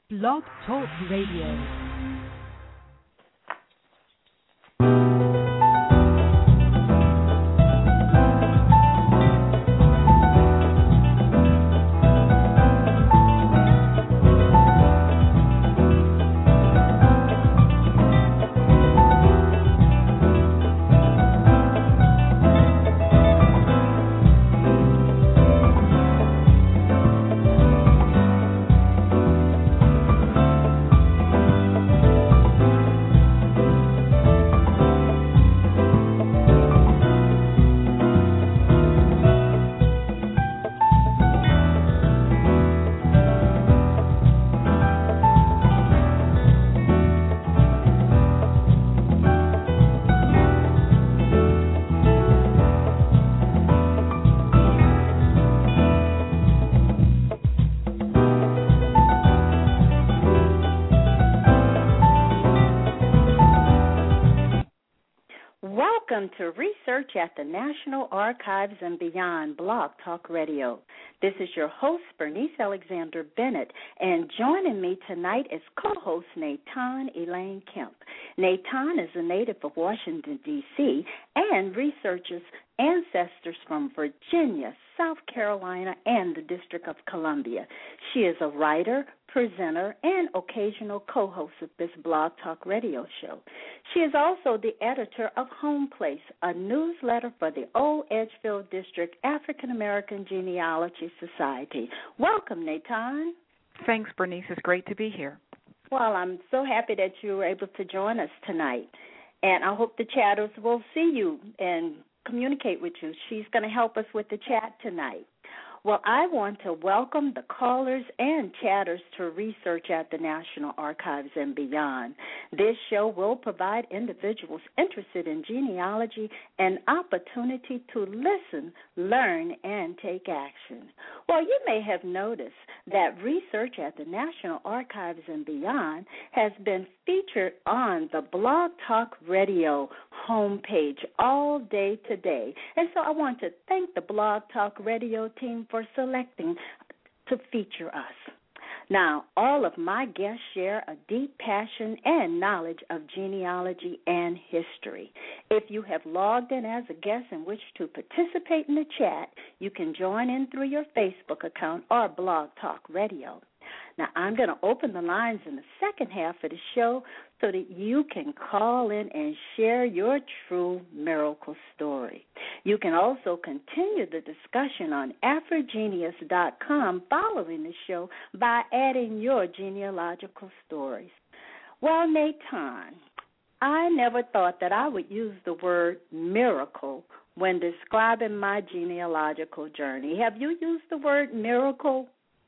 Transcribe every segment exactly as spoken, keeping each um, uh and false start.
Blog Talk Radio. Welcome to Research at the National Archives and Beyond, Blog Talk Radio. This is your host, Bernice Alexander Bennett, and joining me tonight is co-host Natan Elaine Kemp. Natan is a native of Washington, D C, and researches ancestors from Virginia, South Carolina, and the District of Columbia. She is a writer, presenter, and occasional co-host of this Blog Talk Radio show. She is also the editor of Home Place, a newsletter for the Old Edgefield District African American Genealogy Society. Welcome, Natan. Thanks, Bernice. It's great to be here. Well, I'm so happy that you were able to join us tonight, and I hope the chatters will see you and communicate with you. She's going to help us with the chat tonight. Well, I want to welcome the callers and chatters to Research at the National Archives and Beyond. This show will provide individuals interested in genealogy an opportunity to listen, learn, and take action. Well, you may have noticed that Research at the National Archives and Beyond has been featured on the Blog Talk Radio homepage all day today. And so I want to thank the Blog Talk Radio team for selecting to feature us. Now, all of my guests share a deep passion and knowledge of genealogy and history. If you have logged in as a guest and wish to participate in the chat, you can join in through your Facebook account or Blog Talk Radio. Now, I'm going to open the lines in the second half of the show so that you can call in and share your true miracle story. You can also continue the discussion on Afrogenius dot com following the show by adding your genealogical stories. Well, Natan, I never thought that I would use the word miracle when describing my genealogical journey. Have you used the word miracle?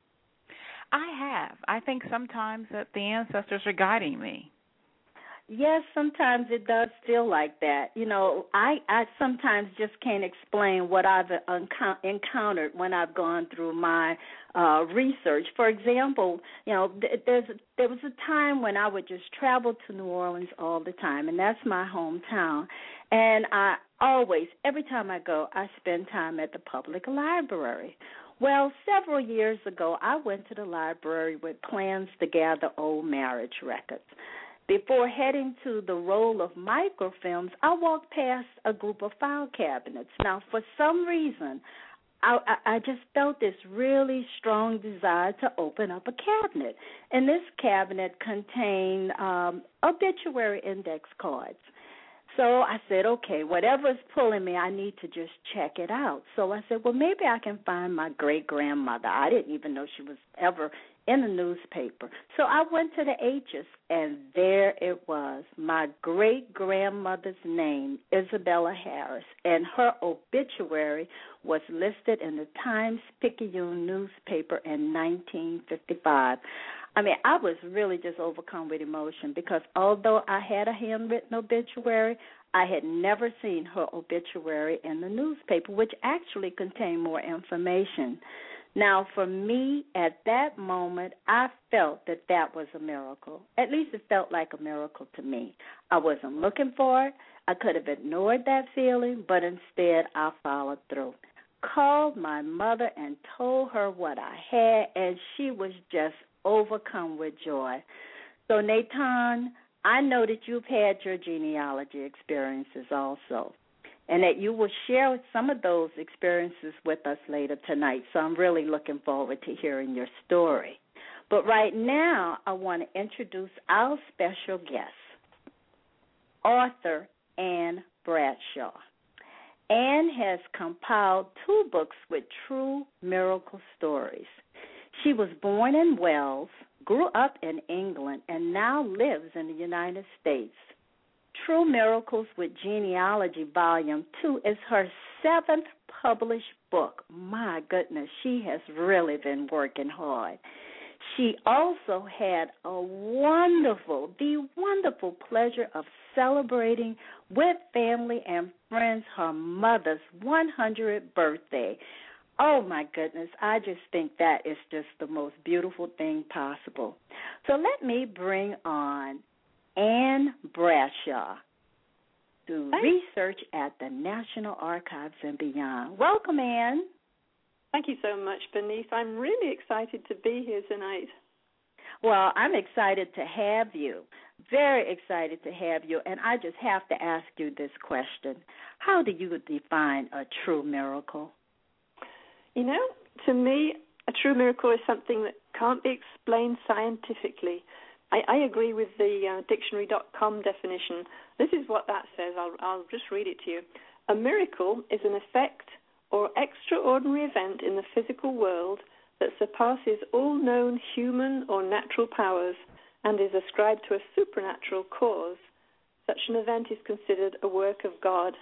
I have. I think sometimes that the ancestors are guiding me. Yes, sometimes it does feel like that. You know, I, I sometimes just can't explain what I've encou- encountered when I've gone through my uh, research. For example, you know, th- there's there was a time when I would just travel to New Orleans all the time, and that's my hometown. And I always, every time I go, I spend time at the public library. Well, several years ago, I went to the library with plans to gather old marriage records. Before heading to the roll of microfilms, I walked past a group of file cabinets. Now, for some reason, I, I, I just felt this really strong desire to open up a cabinet. And this cabinet contained um, obituary index cards. So I said, okay, whatever's pulling me, I need to just check it out. So I said, well, maybe I can find my great-grandmother. I didn't even know she was ever in the newspaper. So I went to the H's, and there it was, my great-grandmother's name, Isabella Harris, and her obituary was listed in the Times-Picayune newspaper in nineteen fifty-five. I mean, I was really just overcome with emotion because although I had a handwritten obituary, I had never seen her obituary in the newspaper, which actually contained more information. Now, for me, at that moment, I felt that that was a miracle. At least it felt like a miracle to me. I wasn't looking for it. I could have ignored that feeling, but instead I followed through. Called my mother and told her what I had, and she was just overcome with joy. So, Nathan, I know that you've had your genealogy experiences also, and that you will share some of those experiences with us later tonight. So I'm really looking forward to hearing your story. But right now, I want to introduce our special guest, author Anne Bradshaw. Anne has compiled two books with true miracle stories. She was born in Wales, grew up in England, and now lives in the United States. True Miracles with Genealogy Volume two is her seventh published book. My goodness, she has really been working hard. She also had a wonderful, the wonderful pleasure of celebrating with family and friends her mother's one hundredth birthday. Oh, my goodness, I just think that is just the most beautiful thing possible. So let me bring on Anne Bradshaw to research at the National Archives and beyond. Welcome, Anne. Thank you so much, Bernice. I'm really excited to be here tonight. Well, I'm excited to have you, very excited to have you, and I just have to ask you this question. How do you define a true miracle? You know, to me, a true miracle is something that can't be explained scientifically. I, I agree with the uh, dictionary dot com definition. This is what that says. I'll, I'll just read it to you. A miracle is an effect or extraordinary event in the physical world that surpasses all known human or natural powers and is ascribed to a supernatural cause. Such an event is considered a work of God.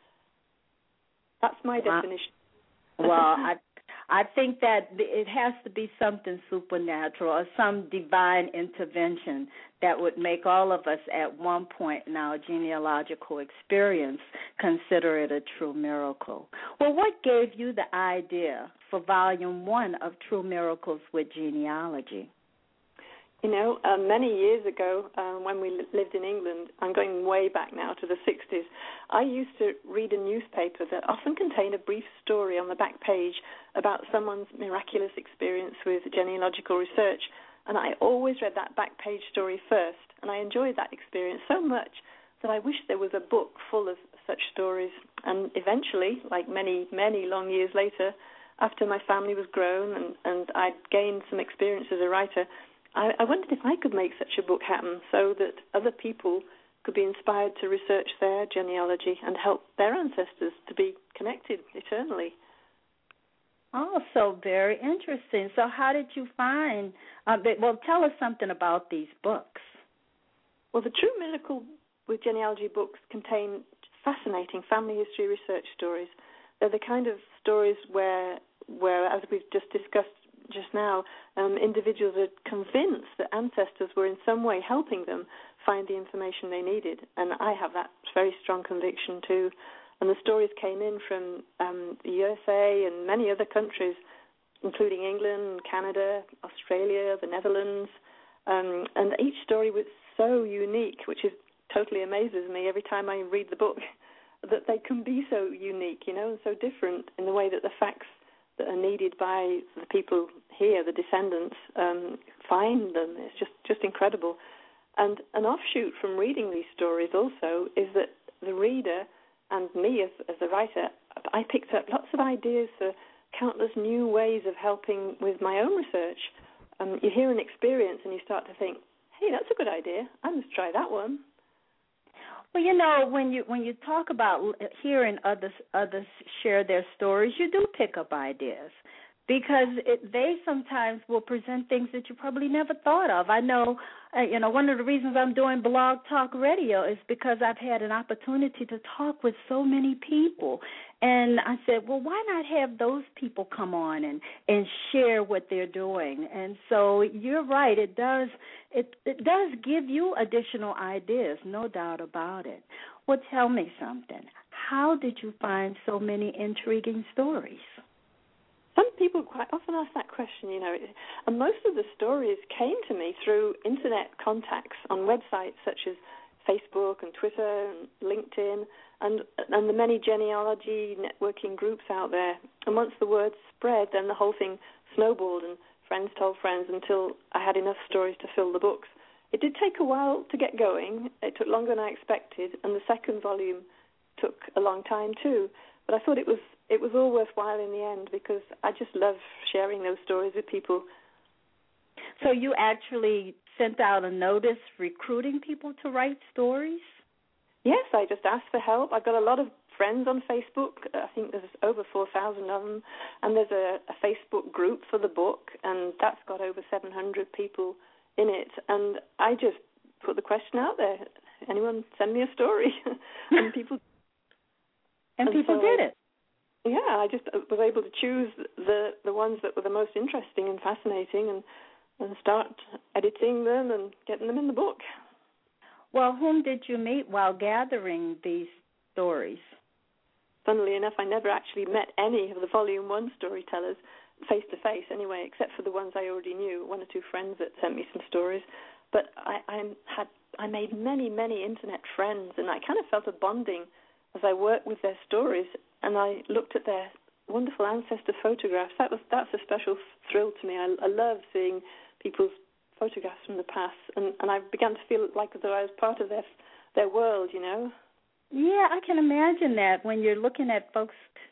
That's my wow. definition. Well, I I think that it has to be something supernatural or some divine intervention that would make all of us at one point in our genealogical experience consider it a true miracle. Well, what gave you the idea for Volume One of True Miracles with Genealogy? You know, uh, many years ago, uh, when we lived in England, I'm going way back now to the sixties, I used to read a newspaper that often contained a brief story on the back page about someone's miraculous experience with genealogical research. And I always read that back page story first, and I enjoyed that experience so much that I wished there was a book full of such stories. And eventually, like many, many long years later, after my family was grown and, and I'd gained some experience as a writer, I, I wondered if I could make such a book happen so that other people could be inspired to research their genealogy and help their ancestors to be connected eternally. Oh, so very interesting. So how did you find, uh, – well, tell us something about these books. Well, the True Miracle with Genealogy books contain fascinating family history research stories. They're the kind of stories where, where as we've just discussed just now, um, individuals are convinced that ancestors were in some way helping them find the information they needed. And I have that very strong conviction too. And the stories came in from um, the U S A and many other countries, including England, Canada, Australia, the Netherlands. Um, and each story was so unique, which is totally amazes me every time I read the book, that they can be so unique, you know, and so different in the way that the facts that are needed by the people here, the descendants, um, find them. It's just, just incredible. And an offshoot from reading these stories also is that the reader and me as, as a writer, I picked up lots of ideas for countless new ways of helping with my own research. Um, you hear an experience and you start to think, hey, that's a good idea. I must try that one. Well, you know, when you when you talk about hearing others others share their stories, you do pick up ideas because it, they sometimes will present things that you probably never thought of. I know, uh, you know, one of the reasons I'm doing Blog Talk Radio is because I've had an opportunity to talk with so many people. And I said, well, why not have those people come on and, and share what they're doing? And so you're right, it does it, it does give you additional ideas, no doubt about it. Well, tell me something. How did you find so many intriguing stories? Some people quite often ask that question, you know, and most of the stories came to me through Internet contacts on websites such as Facebook and Twitter and LinkedIn and and the many genealogy networking groups out there. And once the word spread, then the whole thing snowballed and friends told friends until I had enough stories to fill the books. It did take a while to get going. It took longer than I expected, and the second volume took a long time too. But I thought it was it was all worthwhile in the end because I just love sharing those stories with people. So you actually sent out a notice recruiting people to write stories? Yes, I just asked for help. I've got a lot of friends on Facebook. I think there's over four thousand of them. And there's a, a Facebook group for the book, and that's got over seven hundred people in it. And I just put the question out there, anyone send me a story? and people and, and people so, did it. Yeah, I just was able to choose the, the ones that were the most interesting and fascinating and, and start editing them and getting them in the book. Well, whom did you meet while gathering these stories? Funnily enough, I never actually met any of the Volume One storytellers face-to-face anyway, except for the ones I already knew, one or two friends that sent me some stories. But I, I had I made many, many Internet friends, and I kind of felt a bonding as I worked with their stories, and I looked at their wonderful ancestor photographs. That was That's a special thrill to me. I, I love seeing people's photographs from the past, and, and I began to feel like as though I was part of their their world, you know. Yeah, I can imagine that when you're looking at folks'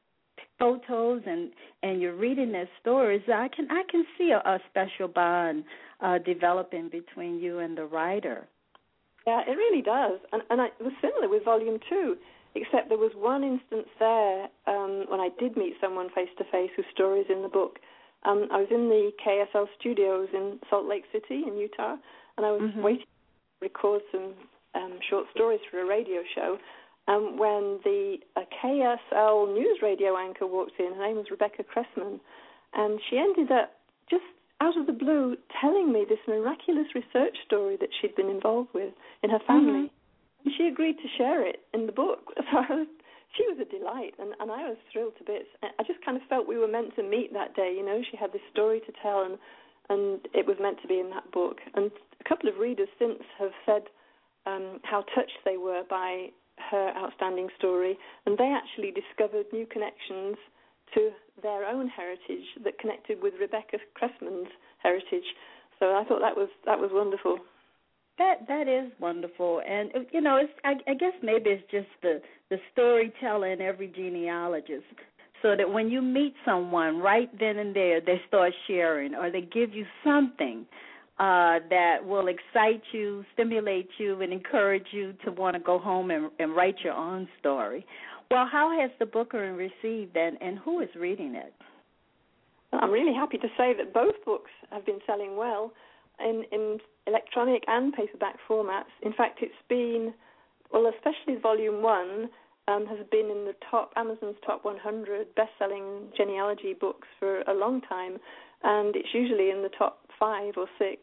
photos and, and you're reading their stories. I can I can see a, a special bond uh, developing between you and the writer. Yeah, it really does, and and I, it was similar with Volume Two, except there was one instance there um, when I did meet someone face to face whose story is in the book. Um, I was in the K S L studios in Salt Lake City in Utah, and I was mm-hmm. waiting to record some um, short stories for a radio show. Um, when the uh, K S L news radio anchor walked in, her name was Rebecca Cressman, and she ended up just out of the blue telling me this miraculous research story that she'd been involved with in her family. Mm-hmm. And she agreed to share it in the book. So I was, she was a delight, and, and I was thrilled to bits. I just kind of felt we were meant to meet that day. You know, she had this story to tell, and and it was meant to be in that book. And a couple of readers since have said um, how touched they were by her outstanding story, and they actually discovered new connections to their own heritage that connected with Rebecca Cressman's heritage. So I thought that was that was wonderful. That that is wonderful, and you know, it's I, I guess maybe it's just the the storyteller in every genealogist, so that when you meet someone right then and there, they start sharing, or they give you something uh, that will excite you, stimulate you, and encourage you to want to go home and, and write your own story. Well, how has the book been received, and, and who is reading it? Well, I'm really happy to say that both books have been selling well in, in electronic and paperback formats. In fact, it's been, well, especially Volume One um, has been in the top, Amazon's top one hundred best-selling genealogy books for a long time, and it's usually in the top five or six,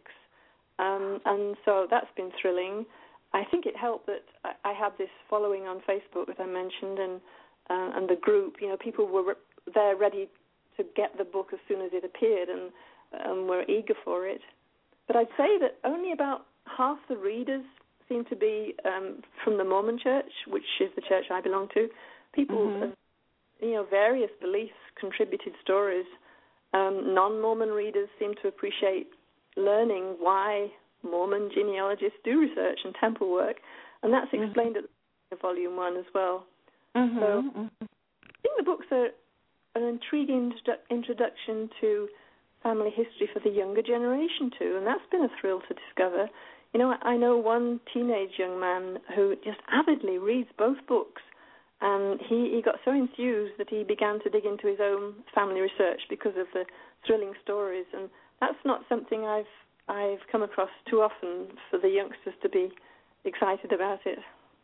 um, and so that's been thrilling. I think it helped that I, I had this following on Facebook, as I mentioned, and uh, and the group. You know, people were re- there ready to get the book as soon as it appeared, and um, were eager for it. But I'd say that only about half the readers seem to be um, from the Mormon Church, which is the church I belong to. People mm-hmm. of, you know, various beliefs contributed stories. Um, non-Mormon readers seem to appreciate learning why Mormon genealogists do research and temple work, and that's explained mm-hmm. at Volume One as well. Mm-hmm. So mm-hmm. I think the books are an intriguing introduction to family history for the younger generation too, and that's been a thrill to discover. You know, I know one teenage young man who just avidly reads both books, and he, he got so enthused that he began to dig into his own family research because of the thrilling stories, and that's not something I've I've come across too often for the youngsters to be excited about it.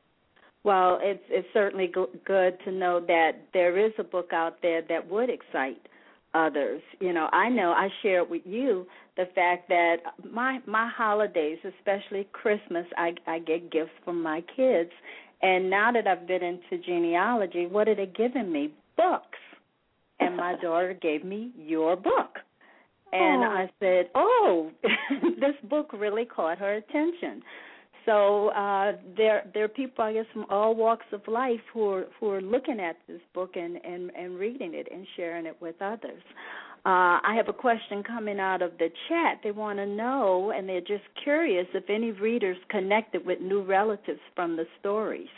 Well, it's it's certainly go- good to know that there is a book out there that would excite others. You know, I know I shared with you the fact that my my holidays, especially Christmas, I, I get gifts from my kids. And now that I've been into genealogy, what are they giving me? Books. And my daughter gave me your book. And oh. I said, oh, this book really caught her attention. So uh, there there are people, I guess, from all walks of life who are, who are looking at this book and, and, and reading it and sharing it with others. Uh, I have a question coming out of the chat. They want to know, and they're just curious, if any readers connected with new relatives from the stories.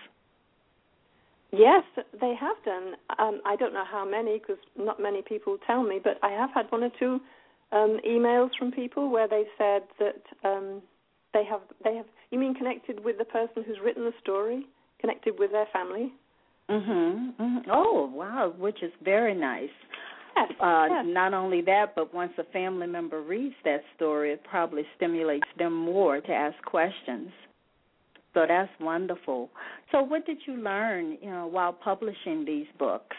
Yes, they have done. Um, I don't know how many, because not many people tell me, but I have had one or two um, emails from people where they've said that um, they have, they have, you mean connected with the person who's written the story, connected with their family? Mm-hmm. mm-hmm. Oh, wow, which is very nice. Yes, uh, yes. Not only that, but once a family member reads that story, it probably stimulates them more to ask questions. So that's wonderful. So what did you learn, you know, while publishing these books?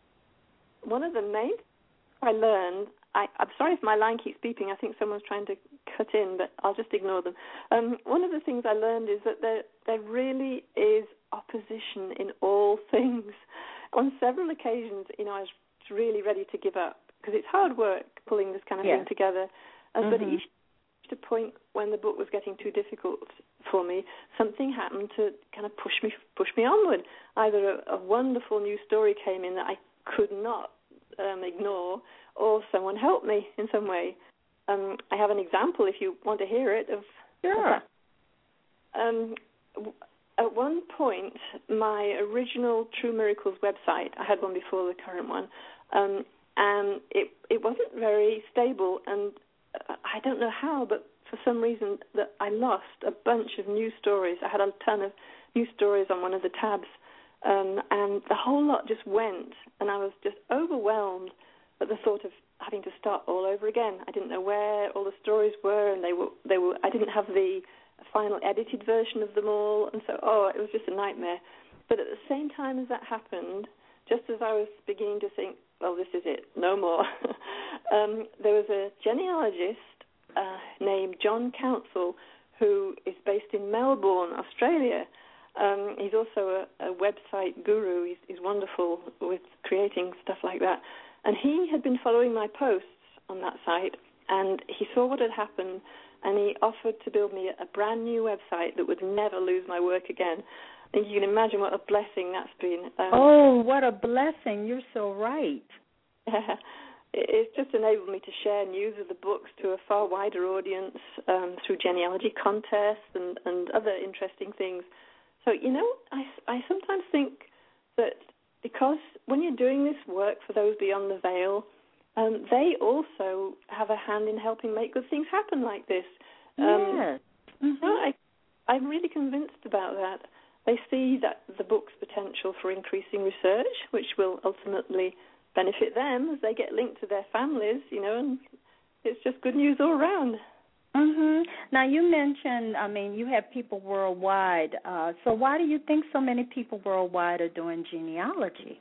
One of the main things I learned, I, I'm sorry if my line keeps beeping. I think someone's trying to cut in, but I'll just ignore them. Um, one of the things I learned is that there, there really is opposition in all things. On several occasions, you know, I was really ready to give up because it's hard work pulling this kind of yeah. thing together. Uh, mm-hmm. But each to a point when the book was getting too difficult for me, something happened to kind of push me push me onward. Either a, a wonderful new story came in that I could not um, ignore, or someone helped me in some way. Um, I have an example, if you want to hear it, of, sure. of that. Um, At one point, my original True Miracles website, I had one before the current one, um, and it it wasn't very stable, and I don't know how, but for some reason that I lost a bunch of new stories. I had a ton of new stories on one of the tabs, um, and the whole lot just went, and I was just overwhelmed at the thought of having to start all over again. I didn't know where all the stories were, and they were they were. I didn't have the final edited version of them all, and so, oh, it was just a nightmare. But at the same time as that happened, just as I was beginning to think, well, this is it, no more, um, there was a genealogist uh, named John Council who is based in Melbourne, Australia. Um, he's also a, a website guru. He's, he's wonderful with creating stuff like that. And he had been following my posts on that site, and he saw what had happened, and he offered to build me a brand new website that would never lose my work again. I think you can imagine what a blessing that's been. Um, oh, what a blessing. You're so right. It's just enabled me to share news of the books to a far wider audience um, through genealogy contests and, and other interesting things. So, you know, I, I sometimes think that because when you're doing this work for those beyond the veil, um, they also have a hand in helping make good things happen like this. Um, yes. Mm-hmm. no, I, I'm really convinced about that. They see that the book's potential for increasing research, which will ultimately benefit them as they get linked to their families, you know, and it's just good news all around. Mm-hmm. Now, you mentioned, I mean, you have people worldwide. Uh, so why do you think so many people worldwide are doing genealogy?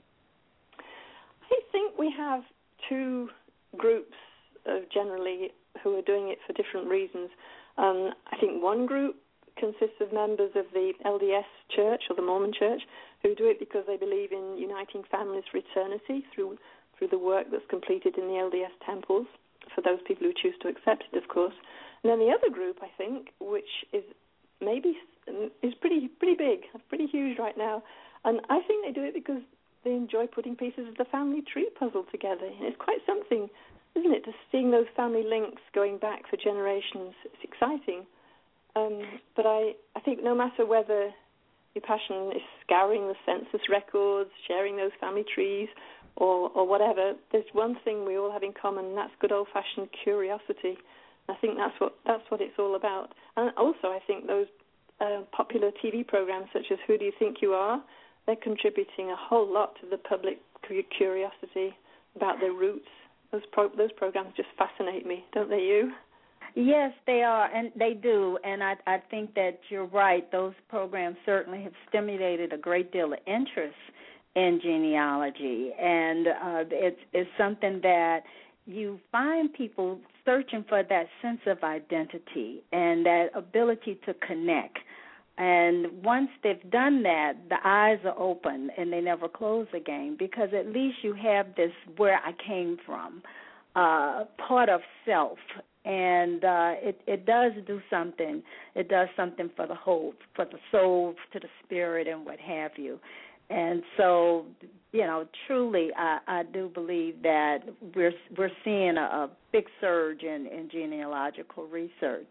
I think we have two groups uh, generally who are doing it for different reasons. Um, I think one group consists of members of the L D S Church or the Mormon Church who do it because they believe in uniting families for eternity through through the work that's completed in the L D S temples, for those people who choose to accept it, of course. And then the other group, I think, which is maybe is pretty pretty big, pretty huge right now, and I think they do it because they enjoy putting pieces of the family tree puzzle together. And it's quite something, isn't it, to seeing those family links going back for generations. It's exciting. Um, but I, I think no matter whether your passion is scouring the census records, sharing those family trees, or, or whatever, there's one thing we all have in common, and that's good old-fashioned curiosity. I think that's what that's what it's all about. And also, I think those uh, popular T V programs such as Who Do You Think You Are, they're contributing a whole lot to the public curiosity about their roots. Those pro- those programs just fascinate me, don't they, you? Yes, they are, and they do, and I, I think that you're right. Those programs certainly have stimulated a great deal of interest in genealogy, and uh, it's, it's something that you find people searching for that sense of identity and that ability to connect. And once they've done that, the eyes are open and they never close again, because at least you have this where I came from, uh, part of self. And uh, it, it does do something. It does something for the whole, for the soul, to the spirit, and what have you. And so, you know, truly, I, I do believe that we're we're seeing a, a big surge in, in genealogical research.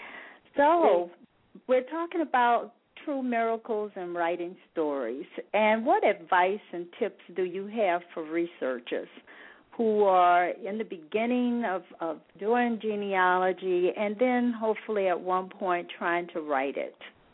So we're talking about true miracles and writing stories. And what advice and tips do you have for researchers who are in the beginning of, of doing genealogy and then hopefully at one point trying to write it?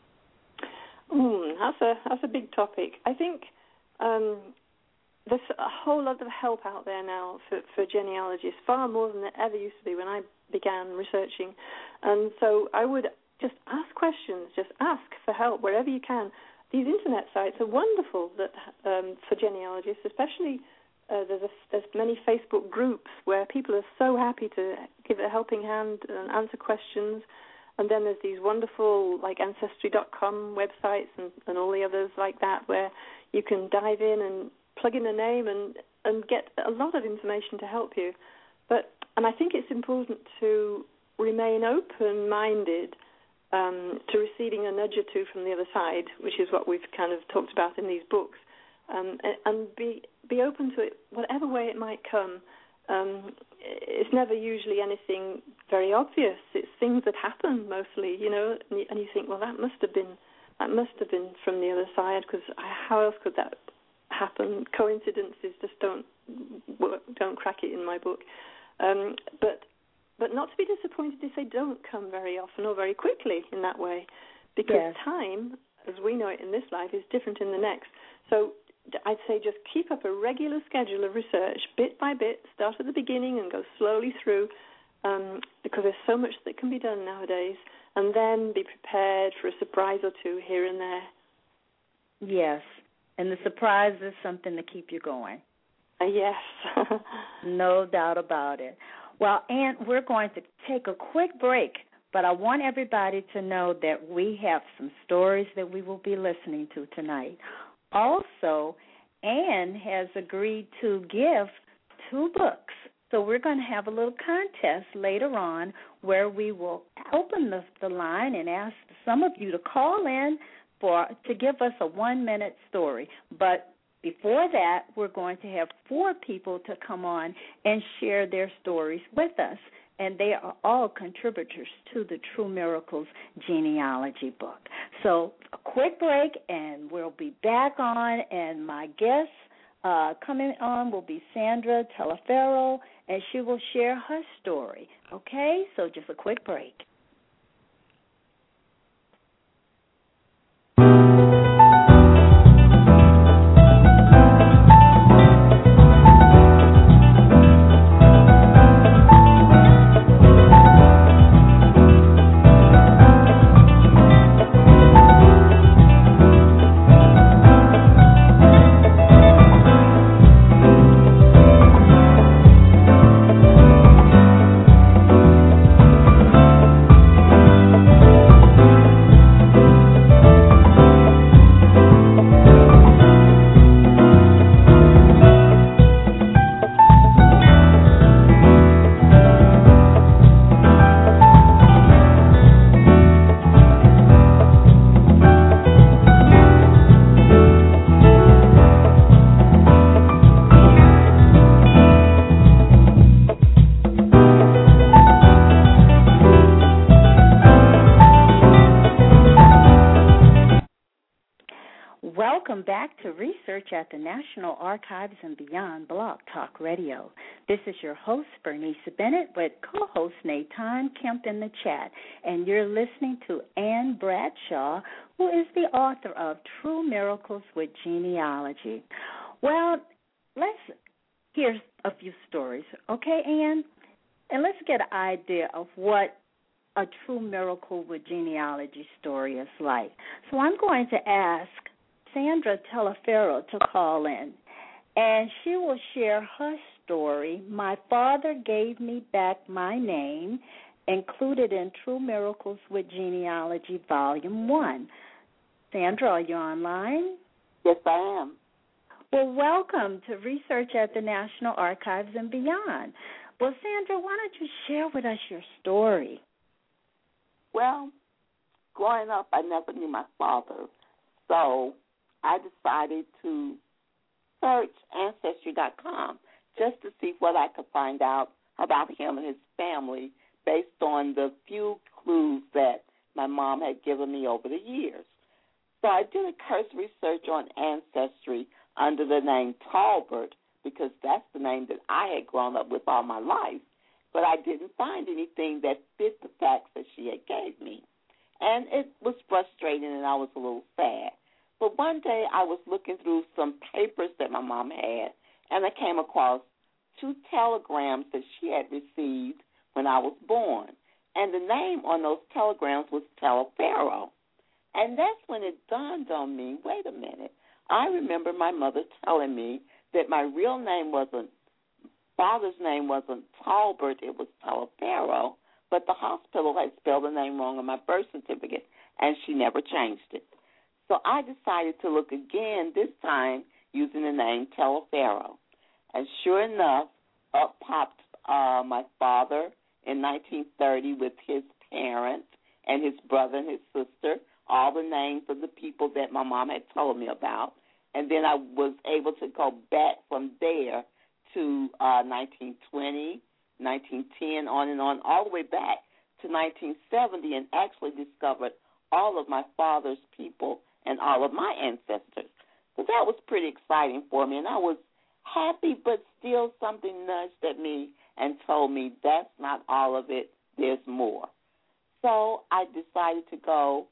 Mm, that's a that's a big topic. I think um, there's a whole lot of help out there now for, for genealogists, far more than there ever used to be when I began researching. And so I would just ask questions, just ask for help wherever you can. These internet sites are wonderful that um, for genealogists, especially uh, there's, a, there's many Facebook groups where people are so happy to give a helping hand and answer questions. And then there's these wonderful, like, Ancestry dot com websites and, and all the others like that where you can dive in and plug in a name and, and get a lot of information to help you. But and I think it's important to remain open-minded um, to receiving a nudge or two from the other side, which is what we've kind of talked about in these books, um, and, and be be open to it, whatever way it might come. Um, it's never usually anything very obvious. It's things that happen mostly, you know, and you, and you think, well, that must have been that must have been from the other side, because how else could that happen? Coincidences just don't don't crack it in my book. Um, but but not to be disappointed if they don't come very often or very quickly in that way, because yes. time, as we know it in this life, is different in the next. So I'd say just keep up a regular schedule of research, bit by bit, start at the beginning and go slowly through, um, because there's so much that can be done nowadays, and then be prepared for a surprise or two here and there. Yes, and the surprise is something to keep you going. Uh, yes. No doubt about it. Well, Ann, we're going to take a quick break, but I want everybody to know that we have some stories that we will be listening to tonight. Also, Ann has agreed to give two books. So we're going to have a little contest later on where we will open the, the line and ask some of you to call in for to give us a one-minute story. But before that, we're going to have four people to come on and share their stories with us. And they are all contributors to the True Miracles genealogy book. So a quick break, and we'll be back on. And my guest uh, coming on will be Sandra Telefero, and she will share her story. Okay? So just a quick break. Welcome back to Research at the National Archives and Beyond Blog Talk Radio. This is your host, Bernice Bennett, with co-host Nathan Kemp in the chat. And you're listening to Ann Bradshaw, who is the author of True Miracles with Genealogy. Well, let's hear a few stories, okay, Ann? And let's get an idea of what a true miracle with genealogy story is like. So I'm going to ask Sandra Telefero to call in, and she will share her story, My Father Gave Me Back My Name, included in True Miracles with Genealogy, Volume one. Sandra, are you online? Yes, I am. Well, welcome to Research at the National Archives and Beyond. Well, Sandra, why don't you share with us your story? Well, growing up, I never knew my father, so I decided to search Ancestry dot com just to see what I could find out about him and his family based on the few clues that my mom had given me over the years. So I did a cursory search on Ancestry under the name Talbert because that's the name that I had grown up with all my life, but I didn't find anything that fit the facts that she had gave me. And it was frustrating and I was a little sad. But one day I was looking through some papers that my mom had, and I came across two telegrams that she had received when I was born. And the name on those telegrams was Telefaro. And that's when it dawned on me, wait a minute, I remember my mother telling me that my real name wasn't, father's name wasn't Talbert, it was Telefaro, but the hospital had spelled the name wrong on my birth certificate, and she never changed it. So I decided to look again, this time using the name Telefaro. And sure enough, up popped uh, my father in nineteen thirty with his parents and his brother and his sister, all the names of the people that my mom had told me about. And then I was able to go back from there to uh, nineteen twenty, nineteen ten, on and on, all the way back to nineteen seventy, and actually discovered all of my father's people and all of my ancestors. So that was pretty exciting for me, and I was happy, but still something nudged at me and told me that's not all of it, there's more. So I decided to go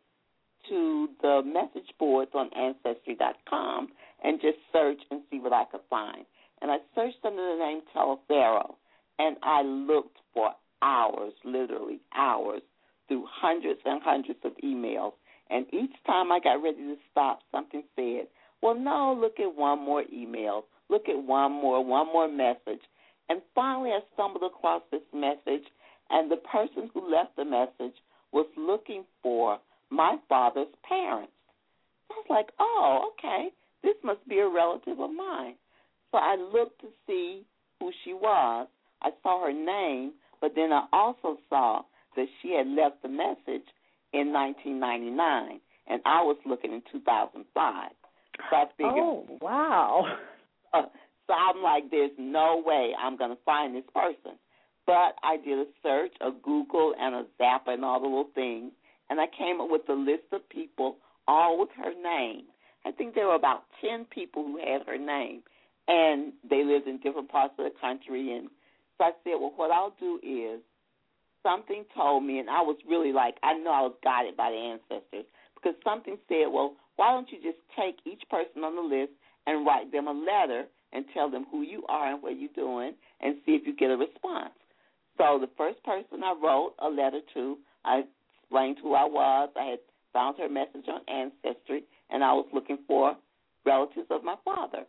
to the message boards on Ancestry dot com and just search and see what I could find. And I searched under the name Telefaro, and I looked for hours, literally hours, through hundreds and hundreds of emails. And each time I got ready to stop, something said, well, no, look at one more email, look at one more, one more message. And finally I stumbled across this message, and the person who left the message was looking for my father's parents. I was like, oh, okay, this must be a relative of mine. So I looked to see who she was. I saw her name, but then I also saw that she had left the message in nineteen ninety-nine, and I was looking in two thousand five. So I figured, oh, wow. Uh, so I'm like, there's no way I'm going to find this person. But I did a search, a Google, and a Zap, and all the little things, and I came up with a list of people, all with her name. I think there were about ten people who had her name, and they lived in different parts of the country. And so I said, well, what I'll do is, something told me, and I was really like, I know I was guided by the ancestors, because something said, well, why don't you just take each person on the list and write them a letter and tell them who you are and what you're doing and see if you get a response. So the first person I wrote a letter to, I explained who I was. I had found her message on Ancestry, and I was looking for relatives of my father.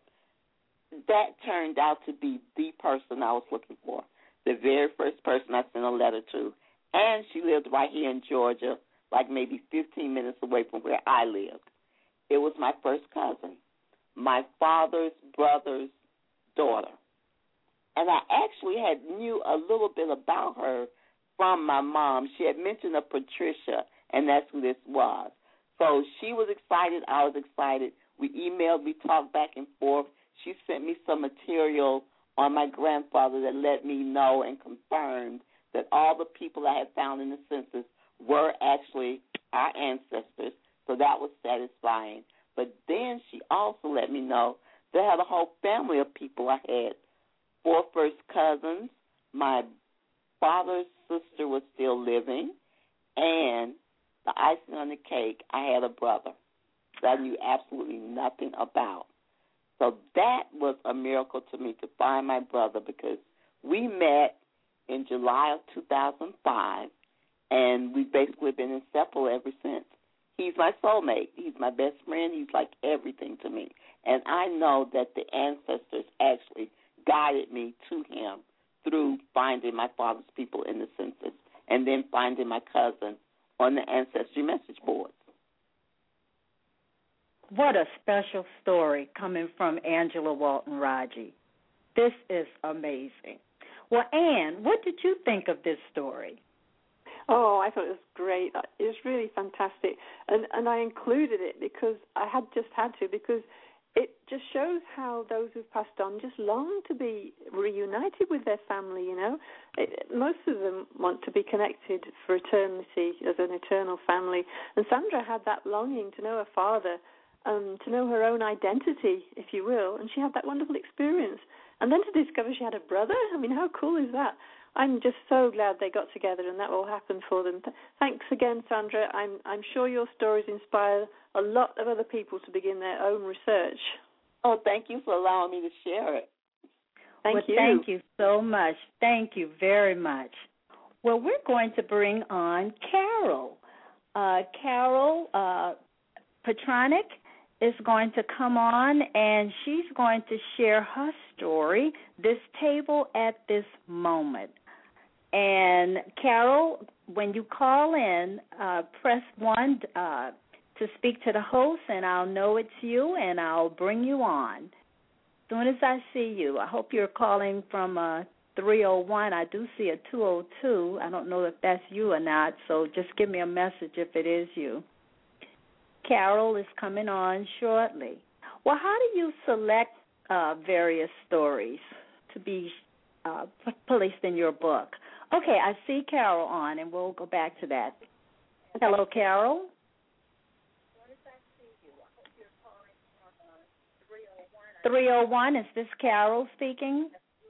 That turned out to be the person I was looking for, the very first person I sent a letter to. And she lived right here in Georgia, like maybe fifteen minutes away from where I lived. It was my first cousin, my father's brother's daughter. And I actually had knew a little bit about her from my mom. She had mentioned a Patricia, and that's who this was. So she was excited. I was excited. We emailed. We talked back and forth. She sent me some material on my grandfather that let me know and confirmed that all the people I had found in the census were actually our ancestors. So that was satisfying. But then she also let me know they had a whole family of people. I had four first cousins. My father's sister was still living. And the icing on the cake, I had a brother that I knew absolutely nothing about. So that was a miracle to me to find my brother, because we met in July of two thousand five, and we've basically been inseparable ever since. He's my soulmate. He's my best friend. He's like everything to me. And I know that the ancestors actually guided me to him through finding my father's people in the census and then finding my cousin on the Ancestry message boards. What a special story coming from Angela Walton Raji. This is amazing. Well, Anne, what did you think of this story? Oh, I thought it was great. It was really fantastic. And and I included it because I had just had to, because it just shows how those who've passed on just long to be reunited with their family, you know. It, most of them want to be connected for eternity as an eternal family. And Sandra had that longing to know her father, um, to know her own identity, if you will, and she had that wonderful experience. And then to discover she had a brother, I mean, how cool is that? I'm just so glad they got together and that all happened for them. Th- thanks again, Sandra. I'm I'm sure your stories inspire a lot of other people to begin their own research. Oh, thank you for allowing me to share it. Thank well, you. Thank you so much. Thank you very much. Well, we're going to bring on Carol. Uh, Carol uh, Petronic is going to come on, and she's going to share her story, This Table at This Moment. And, Carol, when you call in, uh, press one uh, to speak to the host, and I'll know it's you, and I'll bring you on. As soon as I see you, I hope you're calling from uh, three oh one. I do see a two oh two. I don't know if that's you or not, so just give me a message if it is you. Carol is coming on shortly. Well, how do you select uh, various stories to be uh, placed in your book? Okay, I see Carol on, and we'll go back to that. Hello, Carol. three oh one, is this Carol speaking?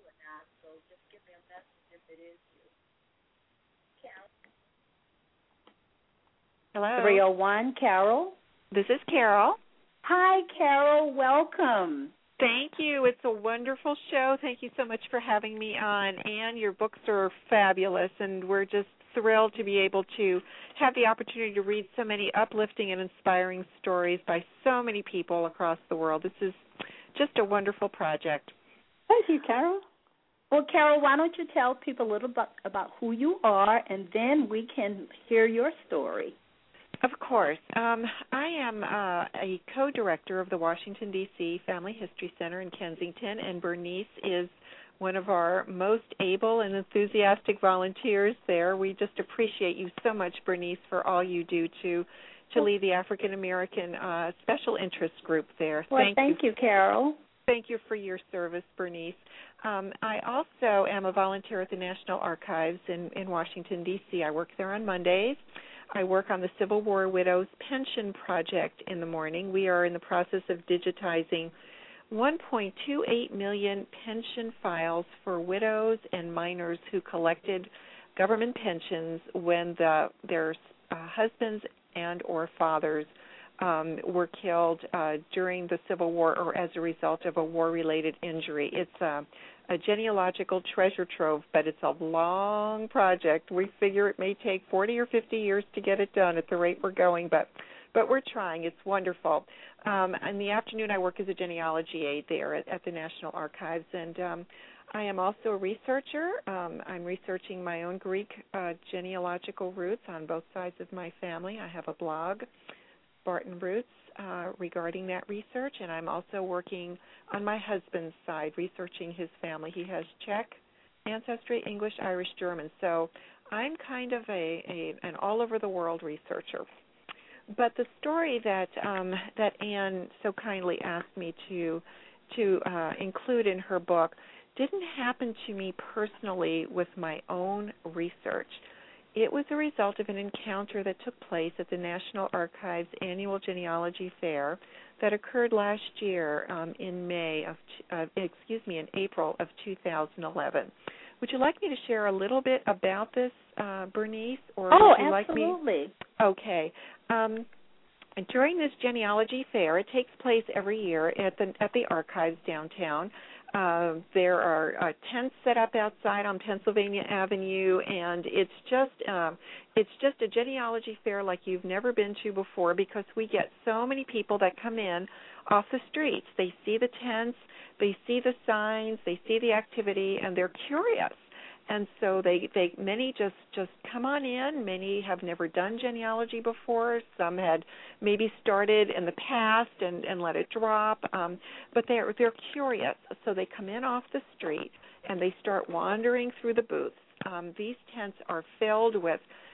Hello. three oh one, Carol. This is Carol. Hi, Carol. Welcome. Thank you. It's a wonderful show. Thank you so much for having me on. Anne, your books are fabulous, and we're just thrilled to be able to have the opportunity to read so many uplifting and inspiring stories by so many people across the world. This is just a wonderful project. Thank you, Carol. Well, Carol, why don't you tell people a little bit about who you are, and then we can hear your story. Of course. Um, I am uh, a co-director of the Washington, D C Family History Center in Kensington, and Bernice is one of our most able and enthusiastic volunteers there. We just appreciate you so much, Bernice, for all you do to to lead the African American uh, Special Interest Group there. Well, thank, thank you. you, Carol. Thank you for your service, Bernice. Um, I also am a volunteer at the National Archives in, in Washington, D C I work there on Mondays. I work on the Civil War Widows Pension Project in the morning. We are in the process of digitizing one point two eight million pension files for widows and minors who collected government pensions when the, their uh, husbands and or fathers um, were killed uh, during the Civil War or as a result of a war-related injury. It's a, a genealogical treasure trove, but it's a long project. We figure it may take forty or fifty years to get it done at the rate we're going, but but we're trying. It's wonderful. Um, in the afternoon, I work as a genealogy aide there at, at the National Archives, and um, I am also a researcher. Um, I'm researching my own Greek uh, genealogical roots on both sides of my family. I have a blog, Spartan Roots, uh, regarding that research, and I'm also working on my husband's side, researching his family. He has Czech ancestry, English, Irish, German. So I'm kind of a, a an all-over-the-world researcher. But the story that um, that Anne so kindly asked me to to uh, include in her book didn't happen to me personally with my own research. It was a result of an encounter that took place at the National Archives Annual Genealogy Fair that occurred last year um, in May of, uh, excuse me, in April of two thousand eleven. Would you like me to share a little bit about this, uh, Bernice, or oh, would you like me? absolutely. Okay. Um, during this genealogy fair, it takes place every year at the at the archives downtown. Uh, there are uh, tents set up outside on Pennsylvania Avenue, and it's just um, it's just a genealogy fair like you've never been to before, because we get so many people that come in off the streets. They see the tents, they see the signs, they see the activity, and they're curious. And so they, they many just, just come on in. Many have never done genealogy before. Some had maybe started in the past and, and let it drop. Um, but they're they're curious, so they come in off the street and they start wandering through the booths. Um, these tents are filled with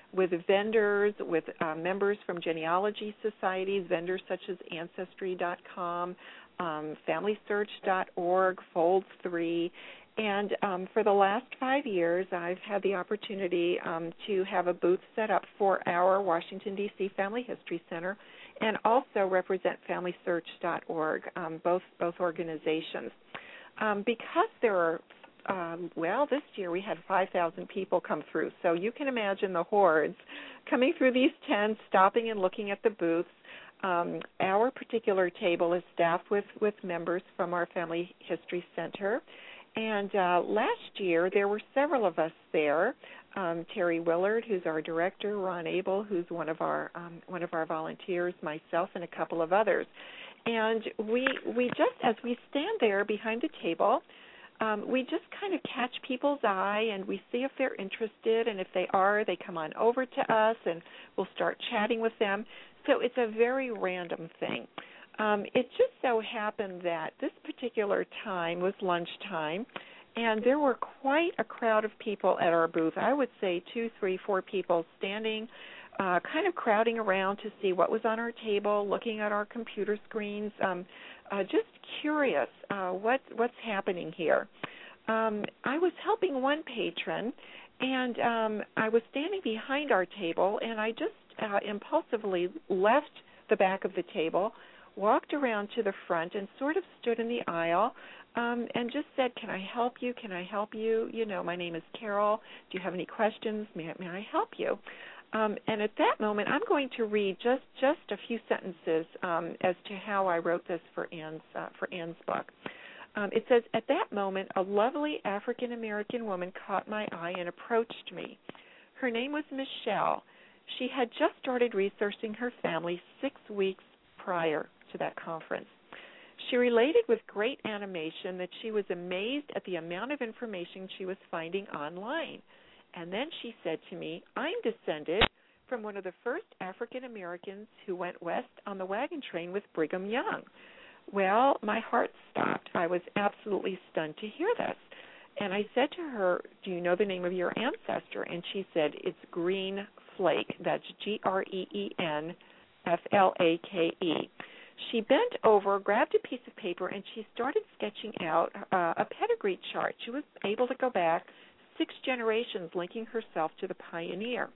with vendors, with uh, members from genealogy societies, vendors such as Ancestry dot com, um, Family Search dot org, Fold three. And um, for the last five years, I've had the opportunity um, to have a booth set up for our Washington, D C Family History Center, and also represent Family Search dot org, um, both both organizations. Um, because there are, um, well, this year we had five thousand people come through, so you can imagine the hordes coming through these tents, stopping and looking at the booths. Um, our particular table is staffed with, with members from our Family History Center. And uh, last year, there were several of us there. Um, Terry Willard, who's our director, Ron Abel, who's one of our um, one of our volunteers, myself, and a couple of others. And we we just, as we stand there behind the table, um, we just kind of catch people's eye, and we see if they're interested. And if they are, they come on over to us, and we'll start chatting with them. So it's a very random thing. Um, it just so happened that this particular time was lunchtime, and there were quite a crowd of people at our booth. I would say two, three, four people standing, uh, kind of crowding around to see what was on our table, looking at our computer screens, um, uh, just curious uh, what, what's happening here. Um, I was helping one patron, and um, I was standing behind our table, and I just uh, impulsively left the back of the table, walked around to the front, and sort of stood in the aisle um, and just said, can I help you? Can I help you? You know, my name is Carol. Do you have any questions? May, may I help you? Um, and at that moment, I'm going to read just, just a few sentences um, as to how I wrote this for Anne's, uh, for Anne's book. Um, it says, at that moment, a lovely African-American woman caught my eye and approached me. Her name was Michelle. She had just started researching her family six weeks prior to that conference. She related with great animation that she was amazed at the amount of information she was finding online. And then she said to me, I'm descended from one of the first African Americans who went west on the wagon train with Brigham Young. Well, my heart stopped. I was absolutely stunned to hear this. And I said to her, do you know the name of your ancestor? And she said, it's Green Flake. That's G R E E N F L A K E. She bent over, grabbed a piece of paper, and she started sketching out uh, a pedigree chart. She was able to go back six generations, linking herself to the pioneer.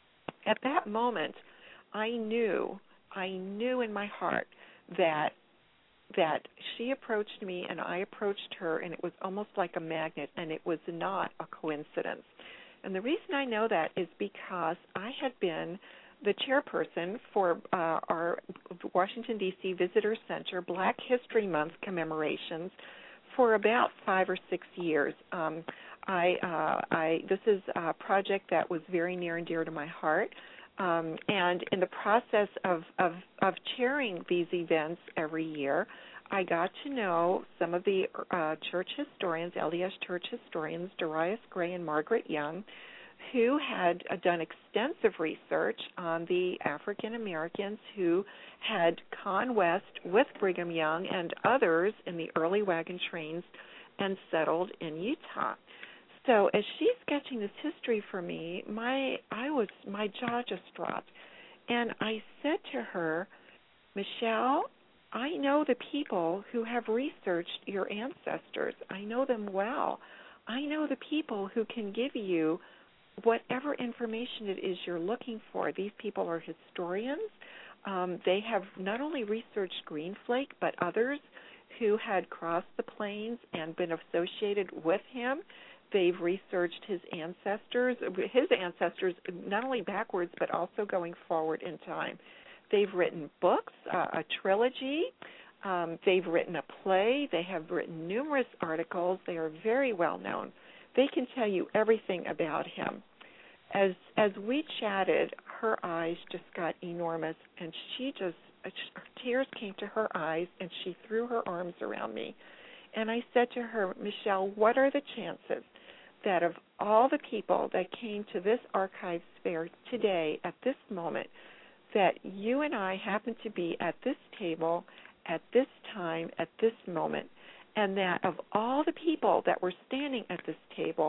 At that moment, I knew, I knew in my heart that that she approached me and I approached her, and it was almost like a magnet, and it was not a coincidence. And the reason I know that is because I had been the chairperson for uh, our Washington, D C Visitor Center Black History Month commemorations for about five or six years. Um, I, uh, I, this is a project that was very near and dear to my heart. Um, and in the process of, of, of chairing these events every year, I got to know some of the uh, church historians, L D S church historians, Darius Gray and Margaret Young, who had uh, done extensive research on the African Americans who had gone west with Brigham Young and others in the early wagon trains and settled in Utah. So as she's sketching this history for me, my I was my jaw just dropped, and I said to her, Michelle, I know the people who have researched your ancestors. I know them well. I know the people who can give you whatever information it is you're looking for. These people are historians. Um, they have not only researched Green Flake, but others who had crossed the plains and been associated with him. They've researched his ancestors, his ancestors not only backwards but also going forward in time. They've written books, uh, a trilogy. Um, they've written a play. They have written numerous articles. They are very well known. They can tell you everything about him. As as we chatted, her eyes just got enormous, and she just tears came to her eyes, and she threw her arms around me. And I said to her, Michelle, what are the chances that of all the people that came to this archives fair today at this moment, that you and I happen to be at this table at this time, at this moment, and that of all the people that were standing at this table,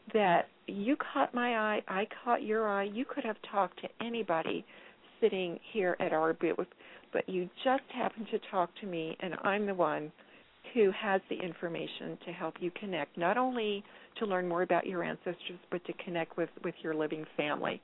that you caught my eye, I caught your eye. You could have talked to anybody sitting here at our booth, but you just happened to talk to me, and I'm the one who has the information to help you connect, not only to learn more about your ancestors, but to connect with, with your living family.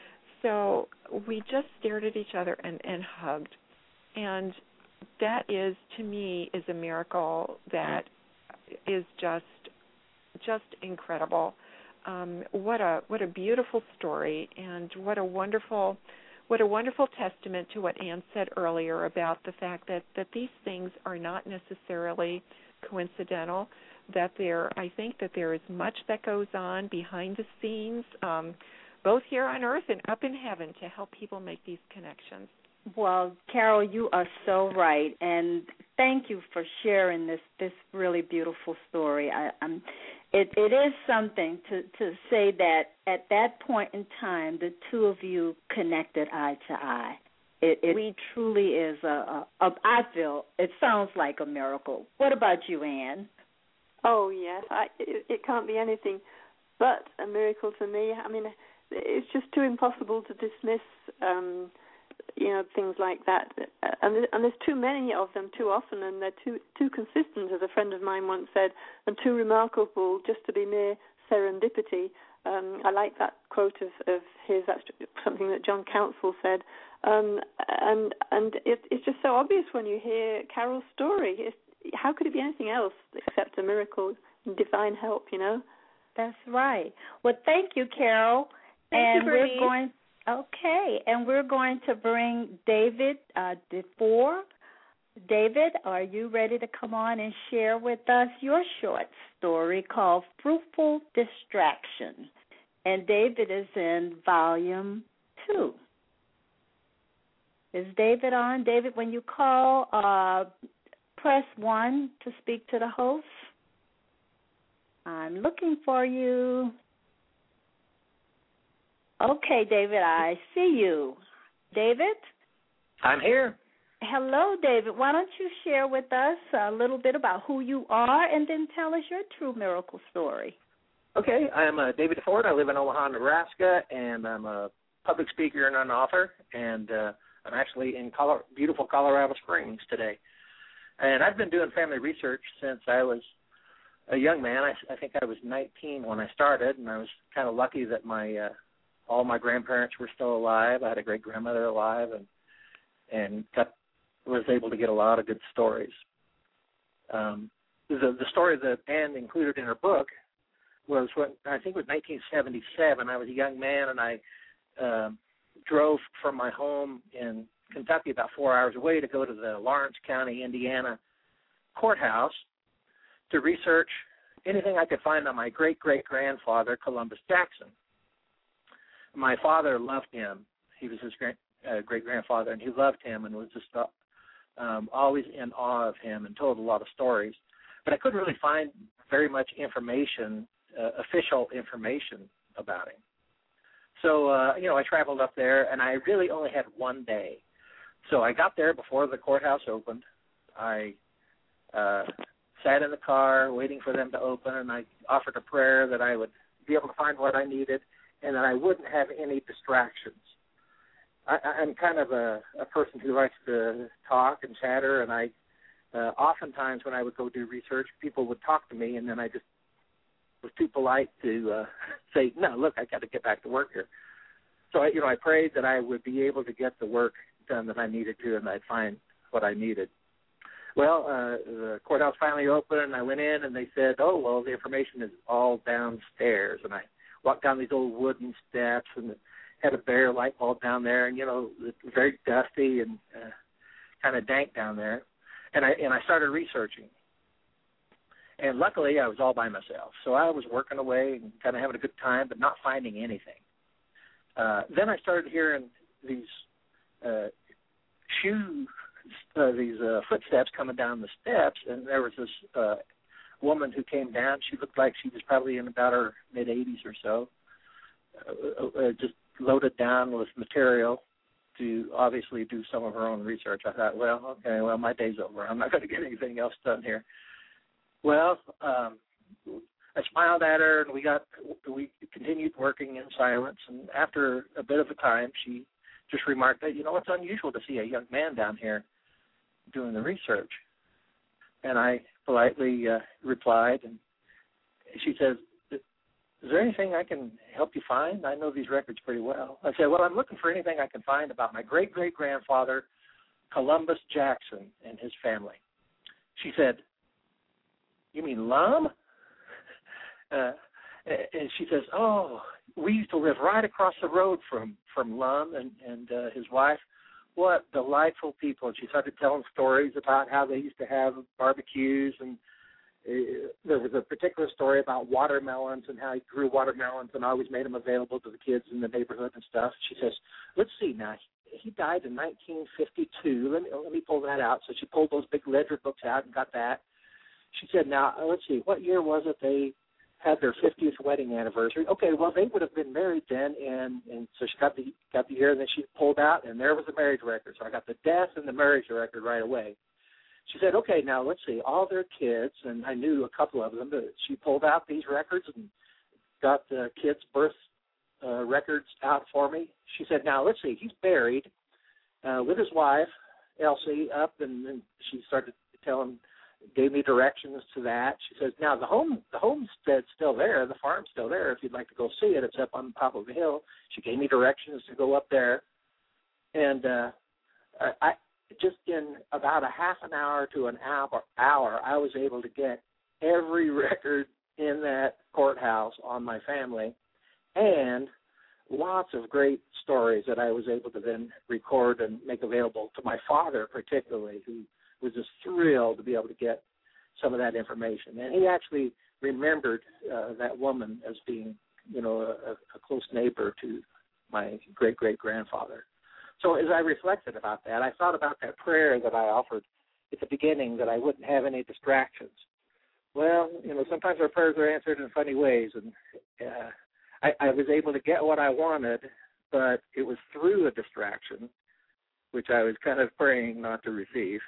So we just stared at each other and, and hugged. And that is, to me, is a miracle that is just just incredible. Um, what a what a beautiful story, and what a wonderful what a wonderful testament to what Anne said earlier about the fact that, that these things are not necessarily coincidental, that there I think that there is much that goes on behind the scenes, um, both here on earth and up in heaven, to help people make these connections. Well, Carol, you are so right, and thank you for sharing this this really beautiful story. I, I'm, it, it is something to, to say that at that point in time, the two of you connected eye to eye. It, it we truly is a, a, a. I feel it sounds like a miracle. What about you, Anne? Oh yes, I, it, it can't be anything but a miracle to me. I mean, it's just too impossible to dismiss. Um, you know, things like that, and and there's too many of them too often, and they're too too consistent, as a friend of mine once said, and too remarkable just to be mere serendipity. Um, I like that quote of, of his. That's something that John Counsell said, um, and and it, it's just so obvious when you hear Carol's story. It's, how could it be anything else except a miracle, divine help? You know. That's right. Well, thank you, Carol. Thank and you, we're going. Okay, and we're going to bring David uh, DeFore. David, are you ready to come on and share with us your short story called Fruitful Distraction? And David is in volume two. Is David on? David, when you call, uh, press one to speak to the host. I'm looking for you. Okay, David, I see you. David? I'm here. Hello, David. Why don't you share with us a little bit about who you are, and then tell us your true miracle story. Okay, I'm uh, David DeFord. I live in Omaha, Nebraska, and I'm a public speaker and an author, and uh, I'm actually in Colo- beautiful Colorado Springs today. And I've been doing family research since I was a young man. I, I think I was nineteen when I started, and I was kind of lucky that my uh, all my grandparents were still alive. I had a great-grandmother alive, and and got, was able to get a lot of good stories. Um, the, the story that Anne included in her book was when, I think it was nineteen seventy-seven. I was a young man, and I uh, drove from my home in Kentucky about four hours away to go to the Lawrence County, Indiana courthouse to research anything I could find on my great-great-grandfather, Columbus Jackson. My father loved him. He was his great, uh, great-grandfather, and he loved him and was just uh, um, always in awe of him and told a lot of stories. But I couldn't really find very much information, uh, official information about him. So, uh, you know, I traveled up there, and I really only had one day. So I got there before the courthouse opened. I uh, sat in the car waiting for them to open, and I offered a prayer that I would be able to find what I needed and that I wouldn't have any distractions. I, I'm kind of a, a person who likes to talk and chatter, and I uh, oftentimes when I would go do research, people would talk to me, and then I just was too polite to uh, say, no, look, I got to get back to work here. So, I, you know, I prayed that I would be able to get the work done that I needed to, and I'd find what I needed. Well, uh, the courthouse finally opened, and I went in, and they said, oh, well, the information is all downstairs. And I walked down these old wooden steps, and had a bare light bulb down there, and, you know, it was very dusty and uh, kind of dank down there. And I and I started researching. And luckily, I was all by myself. So I was working away and kind of having a good time, but not finding anything. Uh, then I started hearing these uh, shoe, uh, these uh, footsteps coming down the steps, and there was this uh, woman who came down. She looked like she was probably in about her mid-eighties or so, uh, uh, just loaded down with material to obviously do some of her own research. I thought, well, okay, well, my day's over. I'm not going to get anything else done here. Well, um, I smiled at her, and we got we continued working in silence. And after a bit of a time, she just remarked that, you know, it's unusual to see a young man down here doing the research. And I politely uh, replied, and she says, "Is there anything I can help you find? I know these records pretty well." I said, "Well, I'm looking for anything I can find about my great-great-grandfather, Columbus Jackson, and his family." She said, "You mean Lum?" Uh, and she says, "Oh, we used to live right across the road from, from Lum and, and uh, his wife. What delightful people." And she started telling stories about how they used to have barbecues, and uh, there was a particular story about watermelons and how he grew watermelons and always made them available to the kids in the neighborhood and stuff. She says, "Let's see now, he died in nineteen fifty-two. Let me, let me pull that out." So she pulled those big ledger books out and got that. She said, "Now, let's see, what year was it they had their fiftieth wedding anniversary?" Okay, well, they would have been married then, and, and so she got the got the year, and then she pulled out, and there was the marriage record. So I got the death and the marriage record right away. She said, "Okay, now let's see, all their kids," and I knew a couple of them, but she pulled out these records and got the kids' birth uh, records out for me. She said, "Now, let's see, he's buried uh, with his wife, Elsie, up," and, and she started telling gave me directions to that. She says, "Now the home, the homestead's still there, the farm's still there. If you'd like to go see it, it's up on top of the hill." She gave me directions to go up there, and uh, I, I just in about a half an hour to an hour, hour, I was able to get every record in that courthouse on my family, and lots of great stories that I was able to then record and make available to my father, particularly, who was just thrilled to be able to get some of that information. And he actually remembered uh, that woman as being, you know, a, a close neighbor to my great-great-grandfather. So as I reflected about that, I thought about that prayer that I offered at the beginning, that I wouldn't have any distractions. Well, you know, sometimes our prayers are answered in funny ways, and uh, I, I was able to get what I wanted, but it was through a distraction, which I was kind of praying not to receive.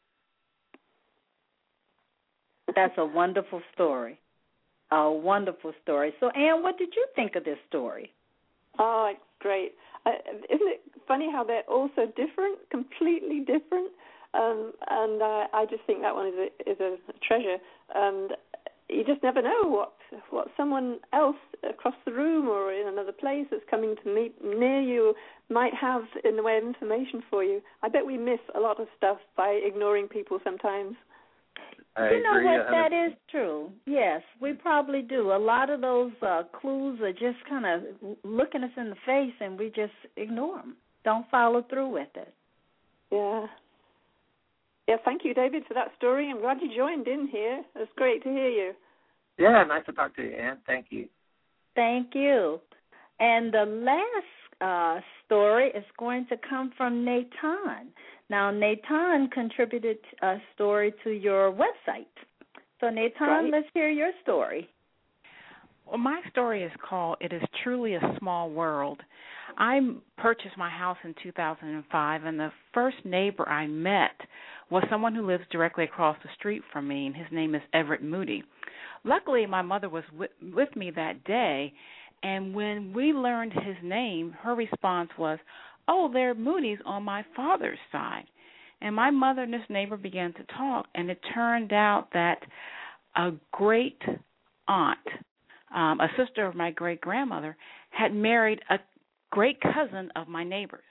That's a wonderful story, a wonderful story. So, Ann, what did you think of this story? Oh, it's great. Uh, isn't it funny how they're all so different, completely different? Um, and uh, I just think that one is a, is a treasure. And you just never know what what someone else across the room or in another place that's coming to meet near you might have in the way of information for you. I bet we miss a lot of stuff by ignoring people sometimes. I you know agree, what, one hundred percent. that is true. Yes, we probably do. A lot of those uh, clues are just kind of looking us in the face, and we just ignore them. Don't follow through with it. Yeah. Yeah, thank you, David, for that story. I'm glad you joined in here. It's great to hear you. Yeah, nice to talk to you, Ann. Thank you. Thank you. And the last uh, story is going to come from Natan. Now, Natan contributed a story to your website. So, Natan, right. let's hear your story. Well, my story is called It Is Truly a Small World. I purchased my house in two thousand five, and the first neighbor I met was someone who lives directly across the street from me, and his name is Everett Moody. Luckily, my mother was with, with me that day, and when we learned his name, her response was, "Oh, they're Moody's on my father's side." And my mother and this neighbor began to talk, and it turned out that a great aunt, um, a sister of my great-grandmother, had married a great cousin of my neighbor's.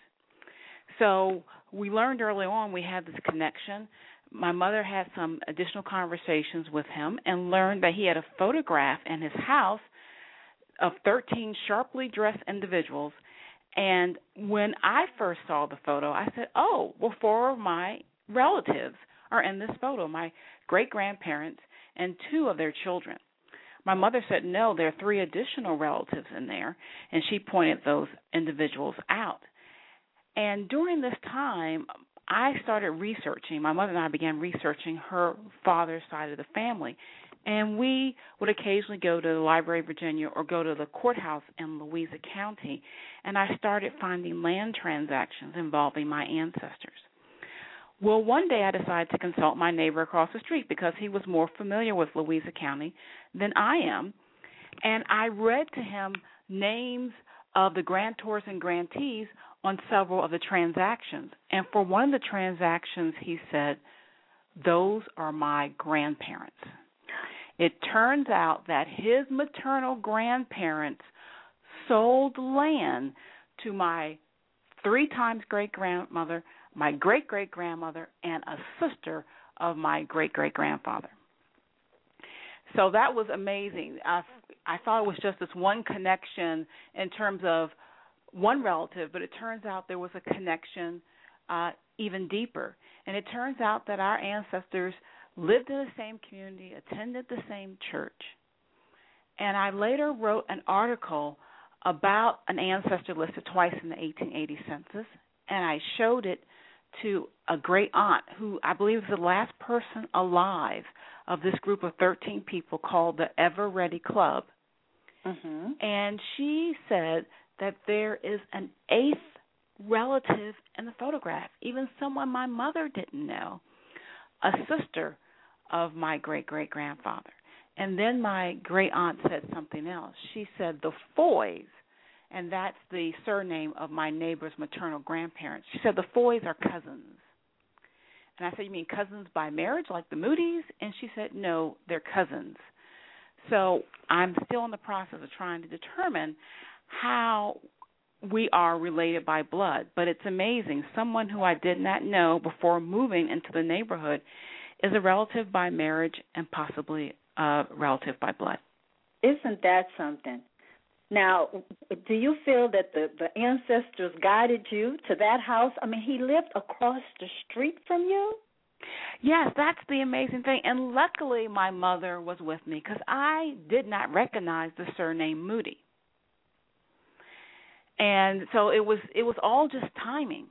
So we learned early on we had this connection. My mother had some additional conversations with him and learned that he had a photograph in his house of thirteen sharply dressed individuals. And when I first saw the photo, I said, oh, well, four of my relatives are in this photo, my great-grandparents and two of their children. My mother said, no, there are three additional relatives in there, and she pointed those individuals out. And during this time, I started researching. My mother and I began researching her father's side of the family. And we would occasionally go to the Library of Virginia or go to the courthouse in Louisa County, and I started finding land transactions involving my ancestors. Well, one day I decided to consult my neighbor across the street because he was more familiar with Louisa County than I am. And I read to him names of the grantors and grantees on several of the transactions. And for one of the transactions, he said, those are my grandparents. It turns out that his maternal grandparents sold land to my three times great-grandmother, my great-great-grandmother, and a sister of my great-great-grandfather. So that was amazing. I, I thought it was just this one connection in terms of one relative, but it turns out there was a connection uh, even deeper. And it turns out that our ancestors lived in the same community, attended the same church. And I later wrote an article about an ancestor listed twice in the eighteen eighty census, and I showed it to a great aunt who I believe is the last person alive of this group of thirteen people called the Ever Ready Club. Mm-hmm. And she said that there is an eighth relative in the photograph, even someone my mother didn't know, a sister of my great-great-grandfather. And then my great-aunt said something else. She said the Foys, and that's the surname of my neighbor's maternal grandparents. She said the Foys are cousins. And I said, you mean cousins by marriage, like the Moody's? And she said, no, they're cousins. So I'm still in the process of trying to determine how we are related by blood. But it's amazing. Someone who I did not know before moving into the neighborhood is a relative by marriage and possibly a relative by blood. Isn't that something? Now, do you feel that the, the ancestors guided you to that house? I mean, he lived across the street from you? Yes, that's the amazing thing. And luckily my mother was with me because I did not recognize the surname Moody. And so it was it was all just timing.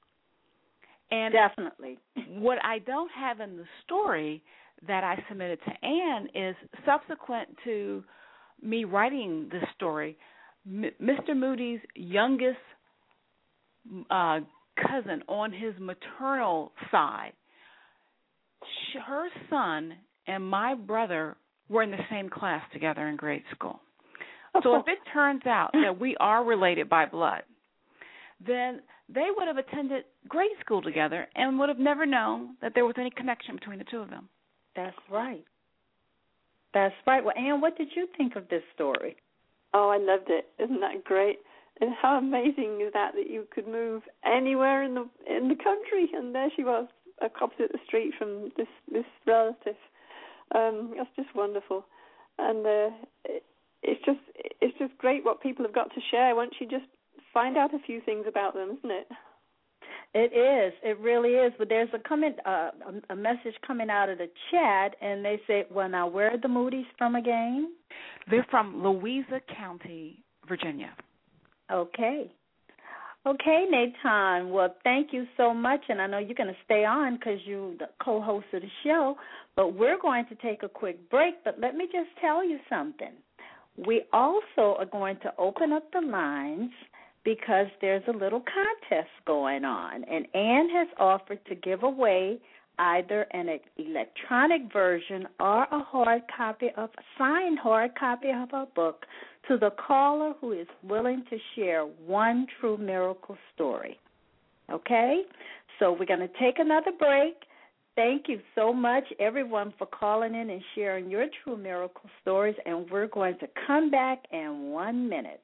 And definitely. What I don't have in the story that I submitted to Anne is subsequent to me writing this story, M- Mister Moody's youngest uh, cousin on his maternal side, sh- her son and my brother were in the same class together in grade school. So if it turns out that we are related by blood, then they would have attended grade school together and would have never known that there was any connection between the two of them. That's right. That's right. Well, Anne, what did you think of this story? Oh, I loved it. Isn't that great? And how amazing is that, that you could move anywhere in the in the country, and there she was, opposite the street from this this relative. Um, that's just wonderful, and uh, it, it's just it's just great what people have got to share once you just find out a few things about them, isn't it? It is. It really is. But there's a comment, uh, a message coming out of the chat, and they say, well, now, where are the Moody's from again? They're from Louisa County, Virginia. Okay. Okay, Nathan. Well, thank you so much, and I know you're going to stay on because you're the co-host of the show, but we're going to take a quick break. But let me just tell you something. We also are going to open up the lines because there's a little contest going on, and Anne has offered to give away either an electronic version or a hard copy of a signed hard copy of her book to the caller who is willing to share one true miracle story. Okay? So we're going to take another break. Thank you so much, everyone, for calling in and sharing your true miracle stories, and we're going to come back in one minute.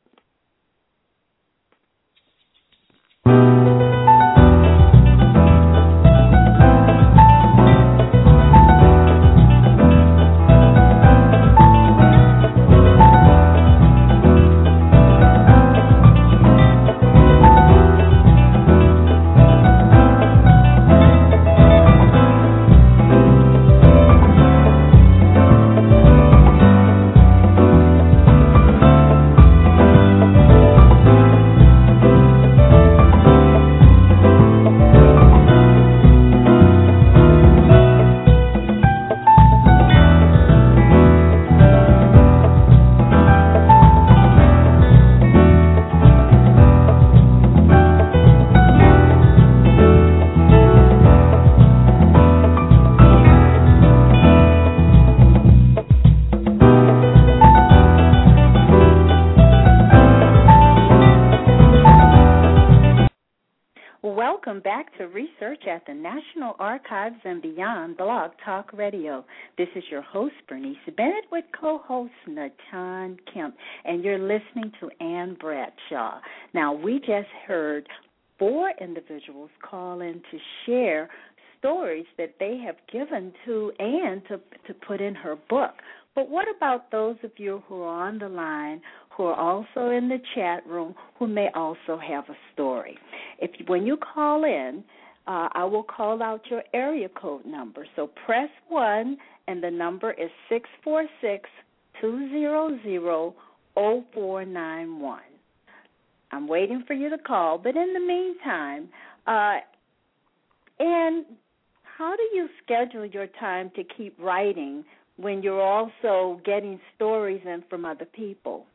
Welcome back to Research at the National Archives and Beyond Blog Talk Radio. This is your host, Bernice Bennett, with co-host Natan Kemp, and you're listening to Ann Bradshaw. Now, we just heard four individuals call in to share stories that they have given to Ann to, to put in her book. But what about those of you who are on the line, who are also in the chat room, who may also have a story? If when you call in, uh, I will call out your area code number. So press one, and the number is six four six, two zero zero, zero four nine one. I'm waiting for you to call. But in the meantime, uh, and how do you schedule your time to keep writing when you're also getting stories in from other people?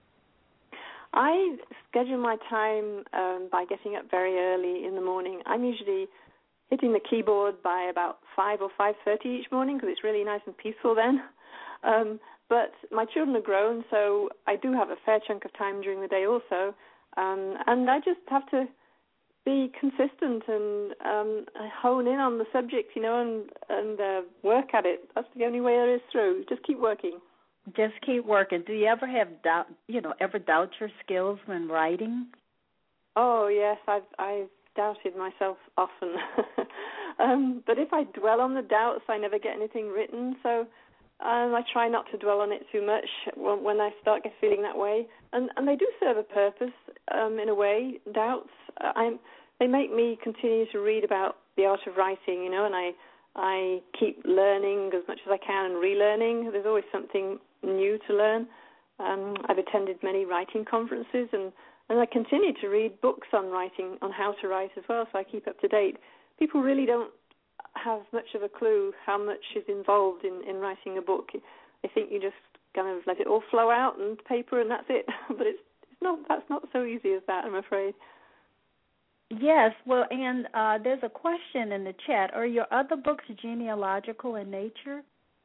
I schedule my time um, by getting up very early in the morning. I'm usually hitting the keyboard by about five or five thirty each morning because it's really nice and peaceful then. Um, but my children are grown, so I do have a fair chunk of time during the day also. Um, and I just have to be consistent and um, hone in on the subject, you know, and, and uh, work at it. That's the only way there is through. Just keep working. Just keep working. Do you ever have doubt, you know, ever doubt your skills when writing? Oh, yes, I've, I've doubted myself often. um, but if I dwell on the doubts, I never get anything written. So um, I try not to dwell on it too much when, when I start get feeling that way. And, and they do serve a purpose um, in a way, doubts. Uh, I'm, they make me continue to read about the art of writing, you know, and I, I keep learning as much as I can and relearning. There's always something new to learn. Um, I've attended many writing conferences, and, and I continue to read books on writing, on how to write as well, so I keep up to date. People really don't have much of a clue how much is involved in, in writing a book. They think you just kind of let it all flow out and paper and that's it, but it's, it's not. That's not so easy as that, I'm afraid. Yes, well, and uh, there's a question in the chat. Are your other books genealogical in nature?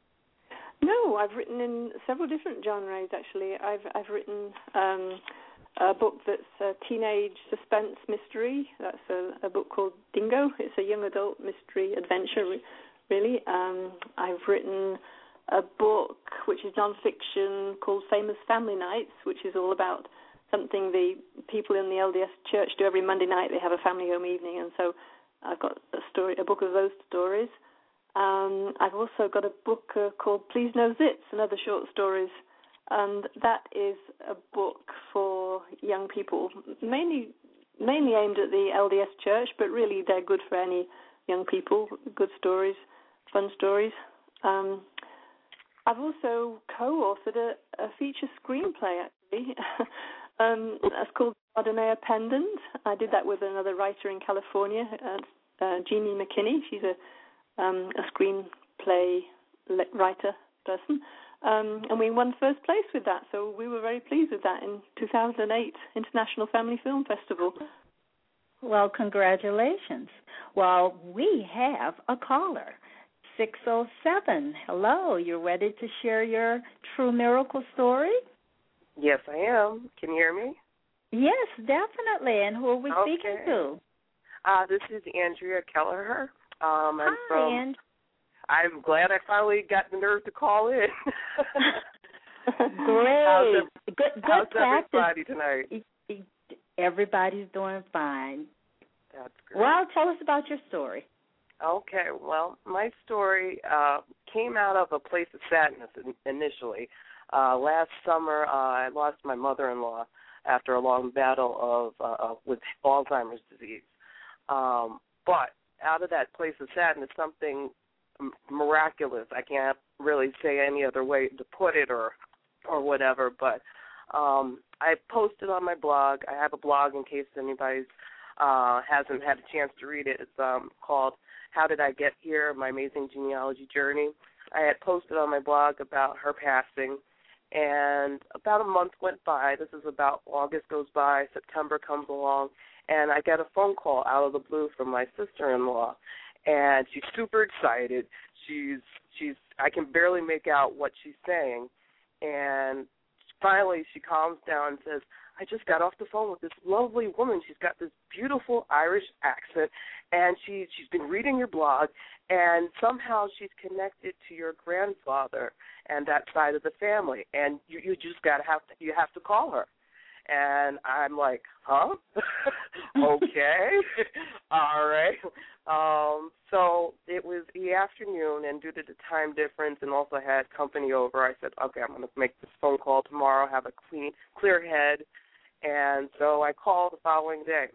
No, I've written in several different genres, actually. I've I've written um, a book that's a teenage suspense mystery. That's a, a book called Dingo. It's a young adult mystery adventure, really. Um, I've written a book which is nonfiction called Famous Family Nights, which is all about something the people in the L D S church do every Monday night. They have a family home evening, and so I've got a story, a book of those stories. Um, I've also got a book uh, called Please No Zits, and other short stories, and that is a book for young people, mainly mainly aimed at the L D S church, but really they're good for any young people, good stories, fun stories. Um, I've also co-authored a, a feature screenplay, actually. um, that's called Gardenia Pendant. I did that with another writer in California, uh, uh, Jeannie McKinney. She's a Um, a screenplay writer person, um, and we won first place with that, so we were very pleased with that in two thousand eight International Family Film Festival. Well, congratulations. Well, we have a caller, six oh seven. Hello, you're ready to share your true miracle story? Yes, I am. Can you hear me? Yes, definitely. And who are we okay. speaking to? Uh, this is Andrea Kelleher. Um, I'm Hi, from, and I'm glad I finally got the nerve to call in. Great. How's, it, good good how's practice. everybody tonight? Everybody's doing fine. That's great. Well, tell us about your story. Okay, well, my story uh, came out of a place of sadness initially. Uh, last summer, uh, I lost my mother-in-law after a long battle of uh, with Alzheimer's disease. Um, but out of that place of sadness, something miraculous. I can't really say any other way to put it or or whatever, but um, I posted on my blog. I have a blog in case anybody uh, hasn't had a chance to read it. It's um, called How Did I Get Here? My Amazing Genealogy Journey. I had posted on my blog about her passing, and about a month went by. This is about August goes by, September comes along, and I get a phone call out of the blue from my sister-in-law, and she's super excited. She's she's I can barely make out what she's saying, and finally she calms down and says, I just got off the phone with this lovely woman. She's got this beautiful Irish accent, and she, she's been reading your blog, and somehow she's connected to your grandfather and that side of the family, and you, you just got to have to, you have to call her. And I'm like, huh? Okay. All right. Um, so it was the afternoon, and due to the time difference and also had company over, I said, okay, I'm going to make this phone call tomorrow, have a clean, clear head. And so I called the following day,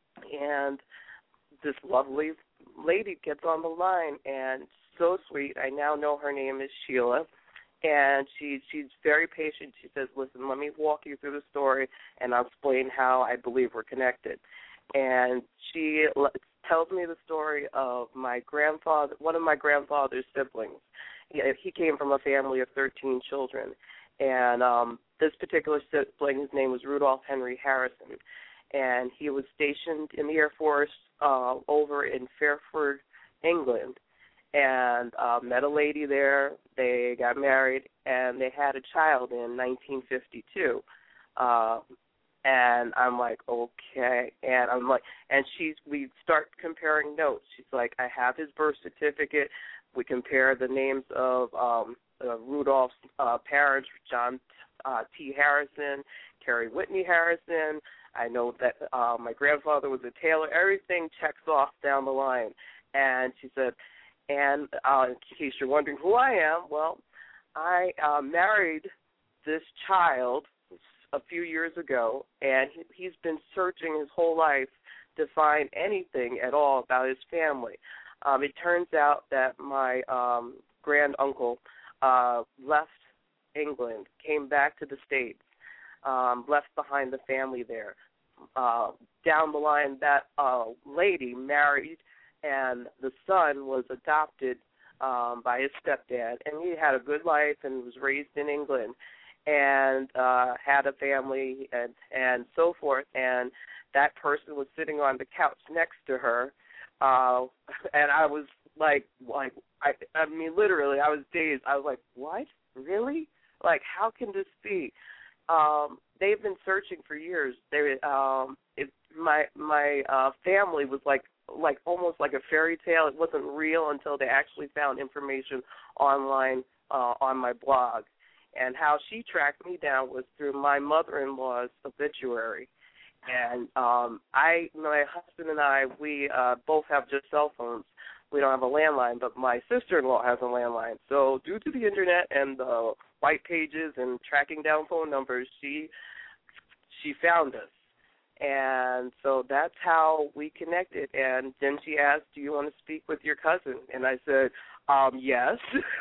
and this lovely lady gets on the line, and so sweet. I now know her name is Sheila. And she she's very patient. She says, listen, let me walk you through the story, and I'll explain how I believe we're connected. And she l- tells me the story of my grandfather, one of my grandfather's siblings. He, he came from a family of thirteen children. And um, this particular sibling, his name was Rudolph Henry Harrison. And he was stationed in the Air Force uh, over in Fairford, England. And uh, met a lady there. They got married, and they had a child in nineteen fifty-two. Uh, and I'm like, okay. And I'm like, and she's. We start comparing notes. She's like, I have his birth certificate. We compare the names of um, uh, Rudolph's uh, parents, John uh, T. Harrison, Carrie Whitney Harrison. I know that uh, my grandfather was a tailor. Everything checks off down the line. And she said. And uh, in case you're wondering who I am, well, I uh, married this child a few years ago, and he, he's been searching his whole life to find anything at all about his family. Um, it turns out that my um, grand uncle uh, left England, came back to the States, um, left behind the family there. Uh, down the line, that uh, lady married, and the son was adopted um, by his stepdad, and he had a good life and was raised in England and uh, had a family and, and so forth. And that person was sitting on the couch next to her, uh, and I was like, like I, I mean, literally, I was dazed. I was like, what? Really? Like, how can this be? Um, they've been searching for years. They, um, it, my my uh, family was like. like almost like a fairy tale. It wasn't real until they actually found information online uh, on my blog. And how she tracked me down was through my mother-in-law's obituary. And um, I, my husband and I, we uh, both have just cell phones. We don't have a landline, but my sister-in-law has a landline. So due to the Internet and the white pages and tracking down phone numbers, she she found us. And so that's how we connected. And then she asked, do you want to speak with your cousin? And I said, um, yes.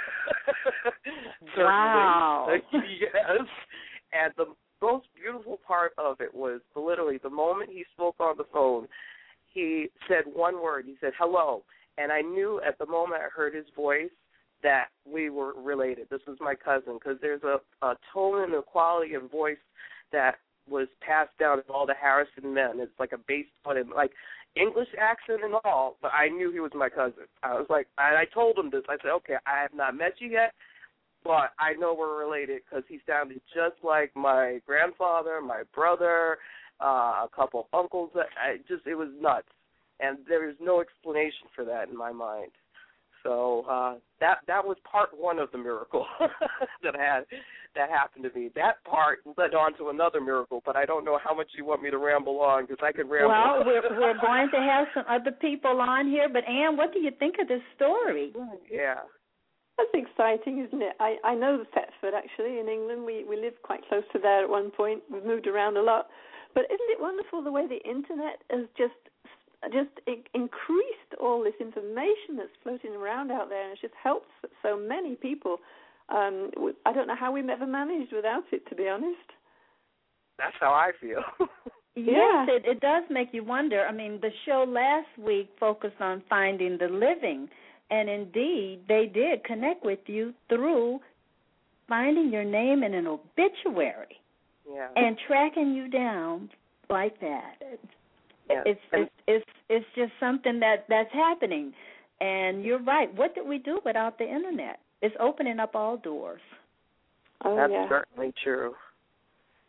Wow. Yes. And the most beautiful part of it was literally the moment he spoke on the phone, he said one word. He said, hello. And I knew at the moment I heard his voice that we were related. This was my cousin, because there's a, a tone and a quality of voice that was passed down to all the Harrison men. It's like a bass on it, like English accent and all, but I knew he was my cousin. I was like, and I told him this. I said, okay, I have not met you yet, but I know we're related because he sounded just like my grandfather, my brother, uh, a couple of uncles. I just, it was nuts, and there is no explanation for that in my mind. So uh, that that was part one of the miracle that I had that happened to me. That part led on to another miracle, but I don't know how much you want me to ramble on, because I could ramble. Well, we're we're going to have some other people on here, but Ann, what do you think of this story? Yeah. That's exciting, isn't it? I, I know Thetford, actually, in England. We, we lived quite close to there at one point. We've moved around a lot. But isn't it wonderful the way the Internet has just just increased all this information that's floating around out there, and it's just helped so many people. Um, I don't know how we've ever managed without it, to be honest. That's how I feel. Yes, it, it does make you wonder. I mean, the show last week focused on finding the living, and indeed, they did connect with you through finding your name in an obituary yeah. and tracking you down like that. Yeah. It's, it's it's it's just something that, that's happening. And you're right. What did we do without the Internet? It's opening up all doors. Oh, That's yeah. certainly true.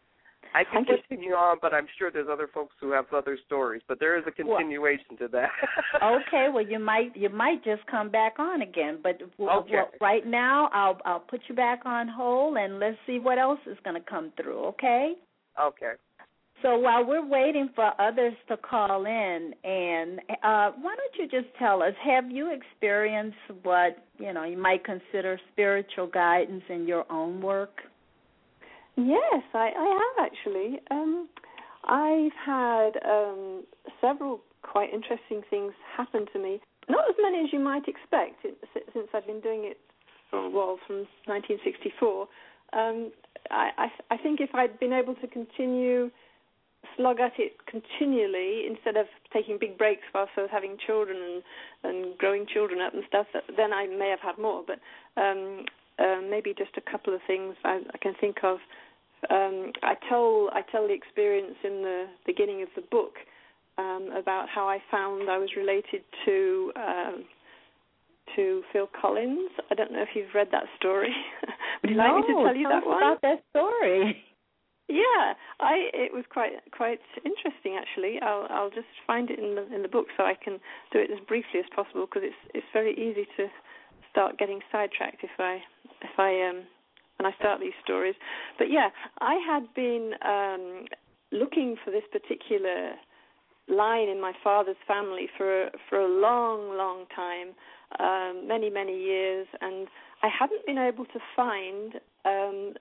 I can continue on, but I'm sure there's other folks who have other stories. But there is a continuation well, to that. Okay, well you might you might just come back on again. But okay. well, right now I'll I'll put you back on hold and let's see what else is going to come through. Okay. Okay. So while we're waiting for others to call in, and uh, why don't you just tell us, have you experienced what, you know, you might consider spiritual guidance in your own work? Yes, I, I have actually. Um, I've had um, several quite interesting things happen to me. Not as many as you might expect, it, since I've been doing it for a while, from nineteen sixty-four. Um, I, I, I think if I'd been able to continue slog at it continually instead of taking big breaks whilst I was having children and, and growing children up and stuff, then I may have had more. But um, uh, maybe just a couple of things I, I can think of. Um, I tell I tell the experience in the beginning of the book um, about how I found I was related to um, to Phil Collins. I don't know if you've read that story. Would you no, like me to tell you tell that us one? about that story. Yeah, I it was quite quite interesting actually. I'll I'll just find it in the in the book so I can do it as briefly as possible because it's it's very easy to start getting sidetracked if I if I um when I start these stories. But yeah, I had been um, looking for this particular line in my father's family for for a long long time, um, many many years, and I hadn't been able to find. Um,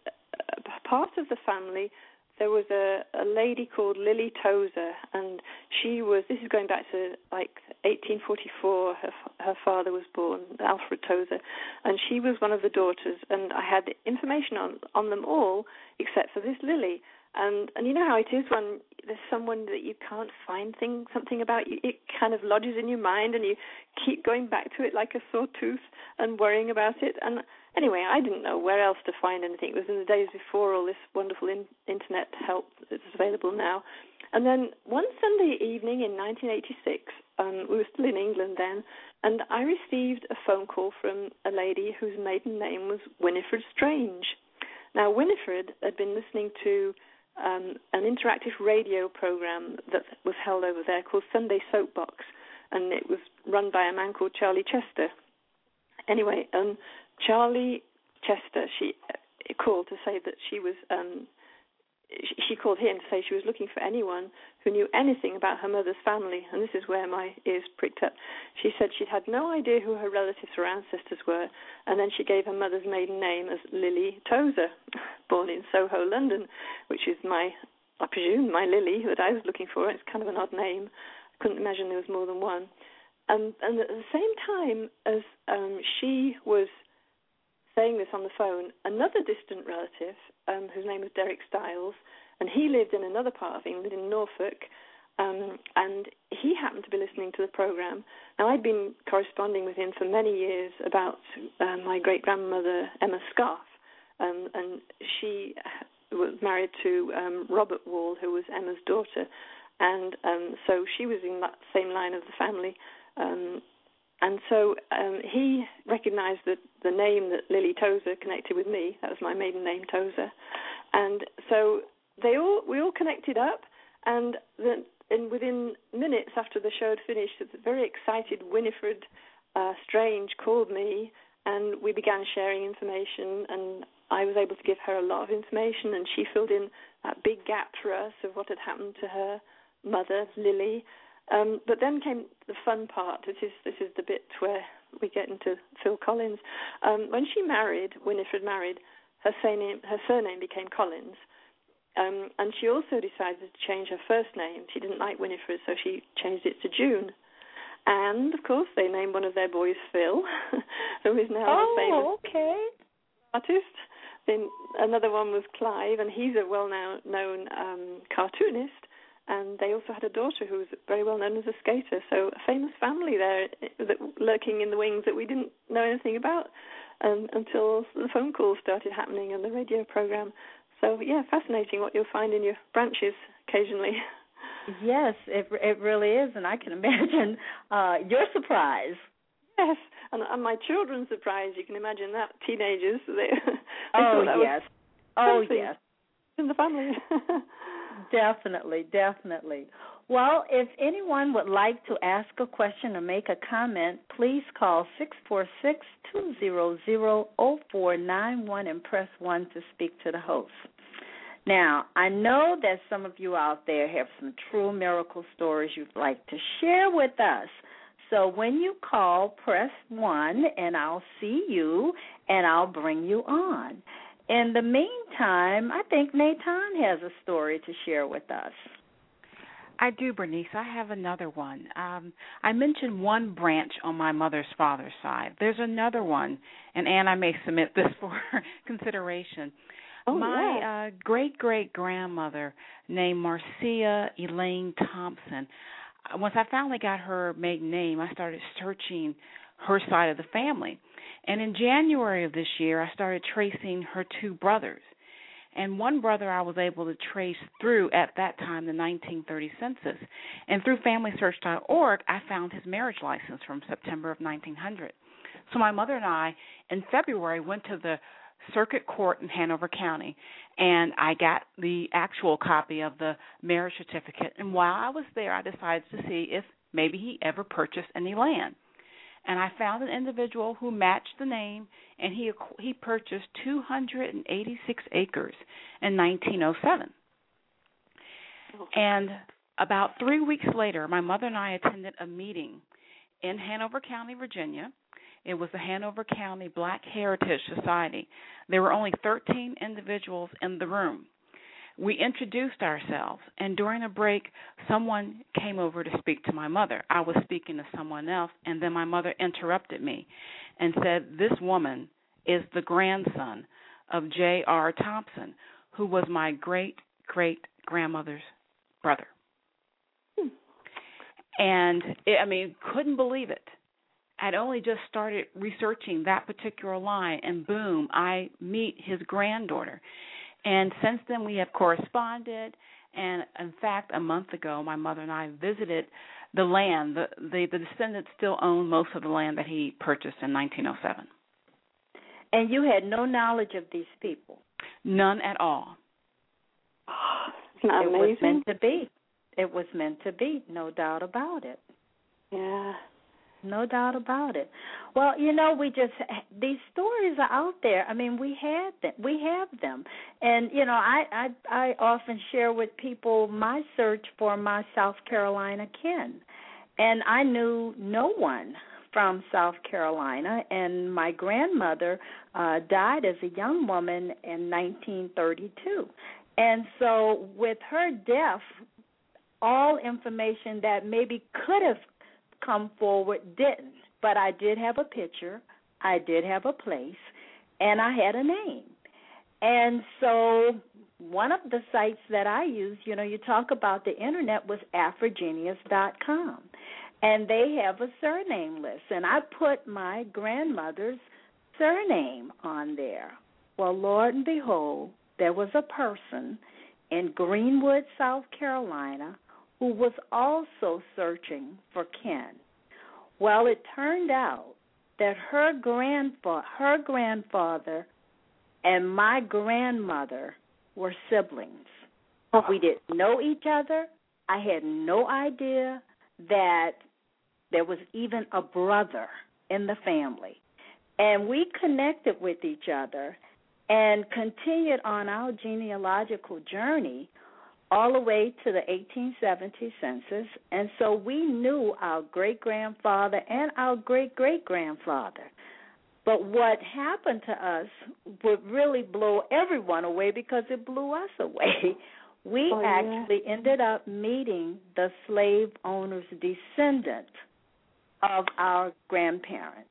Part of the family, there was a, a lady called Lily Tozer, and she was, this is going back to like eighteen forty-four, her, her father was born, Alfred Tozer, and she was one of the daughters, and I had information on, on them all except for this Lily. And and you know how it is when there's someone that you can't find thing, something about, you, it kind of lodges in your mind and you keep going back to it like a sore tooth and worrying about it. And anyway, I didn't know where else to find anything. It was in the days before all this wonderful in, internet help that's available now. And then one Sunday evening in nineteen eighty-six, um, we were still in England then, and I received a phone call from a lady whose maiden name was Winifred Strange. Now, Winifred had been listening to um, an interactive radio program that was held over there called Sunday Soapbox, and it was run by a man called Charlie Chester. Anyway, um, Charlie Chester, she uh, called to say that she was, um, she, she called him to say she was looking for anyone who knew anything about her mother's family, and this is where my ears pricked up. She said she'd had no idea who her relatives or ancestors were, and then she gave her mother's maiden name as Lily Tozer, born in Soho, London, which is my, I presume, my Lily that I was looking for. It's kind of an odd name. I couldn't imagine there was more than one. And, and at the same time as um, she was saying this on the phone, another distant relative, um, whose name was Derek Stiles, and he lived in another part of England, in Norfolk, um, and he happened to be listening to the program. Now, I'd been corresponding with him for many years about uh, my great-grandmother, Emma Scarf, um, and she was married to um, Robert Wall, who was Emma's daughter, and um, so she was in that same line of the family. Um, and so um, he recognized the, the name that Lily Tozer connected with me. That was my maiden name, Tozer. And so they all we all connected up, and, the, and within minutes after the show had finished, the very excited Winifred uh, Strange called me, and we began sharing information, and I was able to give her a lot of information, and she filled in that big gap for us of what had happened to her mother, Lily. Um, but then came the fun part. This is this is the bit where we get into Phil Collins. Um, when she married, Winifred married, her surname, her surname became Collins. Um, and she also decided to change her first name. She didn't like Winifred, so she changed it to June. And, of course, they named one of their boys Phil, who is now oh, a famous okay. artist. Then another one was Clive, and he's a well-known um, cartoonist. And they also had a daughter who was very well known as a skater. So a famous family there that, lurking in the wings that we didn't know anything about um, until the phone calls started happening and the radio program. So, yeah, fascinating what you'll find in your branches occasionally. Yes, it it really is, and I can imagine uh, your surprise. Yes, and, and my children's surprise, you can imagine that, teenagers. They, they oh, thought that yes. Was oh, something. yes. in the family. Definitely, definitely. Well, if anyone would like to ask a question or make a comment, please call six four six, two zero zero, zero four nine one and press one to speak to the host. Now, I know that some of you out there have some true miracle stories you'd like to share with us. So when you call, press one, and I'll see you, and I'll bring you on. In the meantime, I think Natan has a story to share with us. I do, Bernice. I have another one. Um, I mentioned one branch on my mother's father's side. There's another one, and Ann, I may submit this for consideration. Oh, my yeah. uh, great-great-grandmother named Marcia Elaine Thompson, once I finally got her maiden name, I started searching her side of the family. And in January of this year, I started tracing her two brothers. And one brother I was able to trace through, at that time, the nineteen thirty census. And through family search dot org, I found his marriage license from September of nineteen hundred. So my mother and I, in February, went to the circuit court in Hanover County, and I got the actual copy of the marriage certificate. And while I was there, I decided to see if maybe he ever purchased any land. And I found an individual who matched the name, and he he purchased two hundred eighty-six acres in nineteen oh seven. And about three weeks later, my mother and I attended a meeting in Hanover County, Virginia. It was the Hanover County Black Heritage Society. There were only thirteen individuals in the room. We introduced ourselves, and during a break, someone came over to speak to my mother. I was speaking to someone else, and then my mother interrupted me and said, "This woman is the grandson of J R Thompson, who was my great-great-grandmother's brother." Hmm. And, it, I mean, couldn't believe it. I'd only just started researching that particular line, and boom, I meet his granddaughter. And since then, we have corresponded. And, in fact, a month ago, my mother and I visited the land. The, the, the descendants still own most of the land that he purchased in nineteen oh seven. And you had no knowledge of these people? None at all. Isn't that it amazing? was meant to be. It was meant to be, no doubt about it. Yeah. No doubt about it. Well, you know, we just these stories are out there. I mean, we had them. We have them, and you know, I I, I often share with people my search for my South Carolina kin, and I knew no one from South Carolina, and my grandmother uh, died as a young woman in nineteen thirty-two, and so with her death, all information that maybe could have come forward didn't, but I did have a picture, I did have a place, and I had a name. And so one of the sites that I use, you know, you talk about the internet, was Afrogenius dot com, and they have a surname list, and I put my grandmother's surname on there. Well, Lord and behold, there was a person in Greenwood, South Carolina, who was also searching for kin. Well, it turned out that her grandfa- her grandfather and my grandmother were siblings. We didn't know each other. I had no idea that there was even a brother in the family. And we connected with each other and continued on our genealogical journey all the way to the eighteen seventy census, and so we knew our great-grandfather and our great-great-grandfather. But what happened to us would really blow everyone away because it blew us away. We oh, yeah. actually ended up meeting the slave owner's descendant of our grandparents.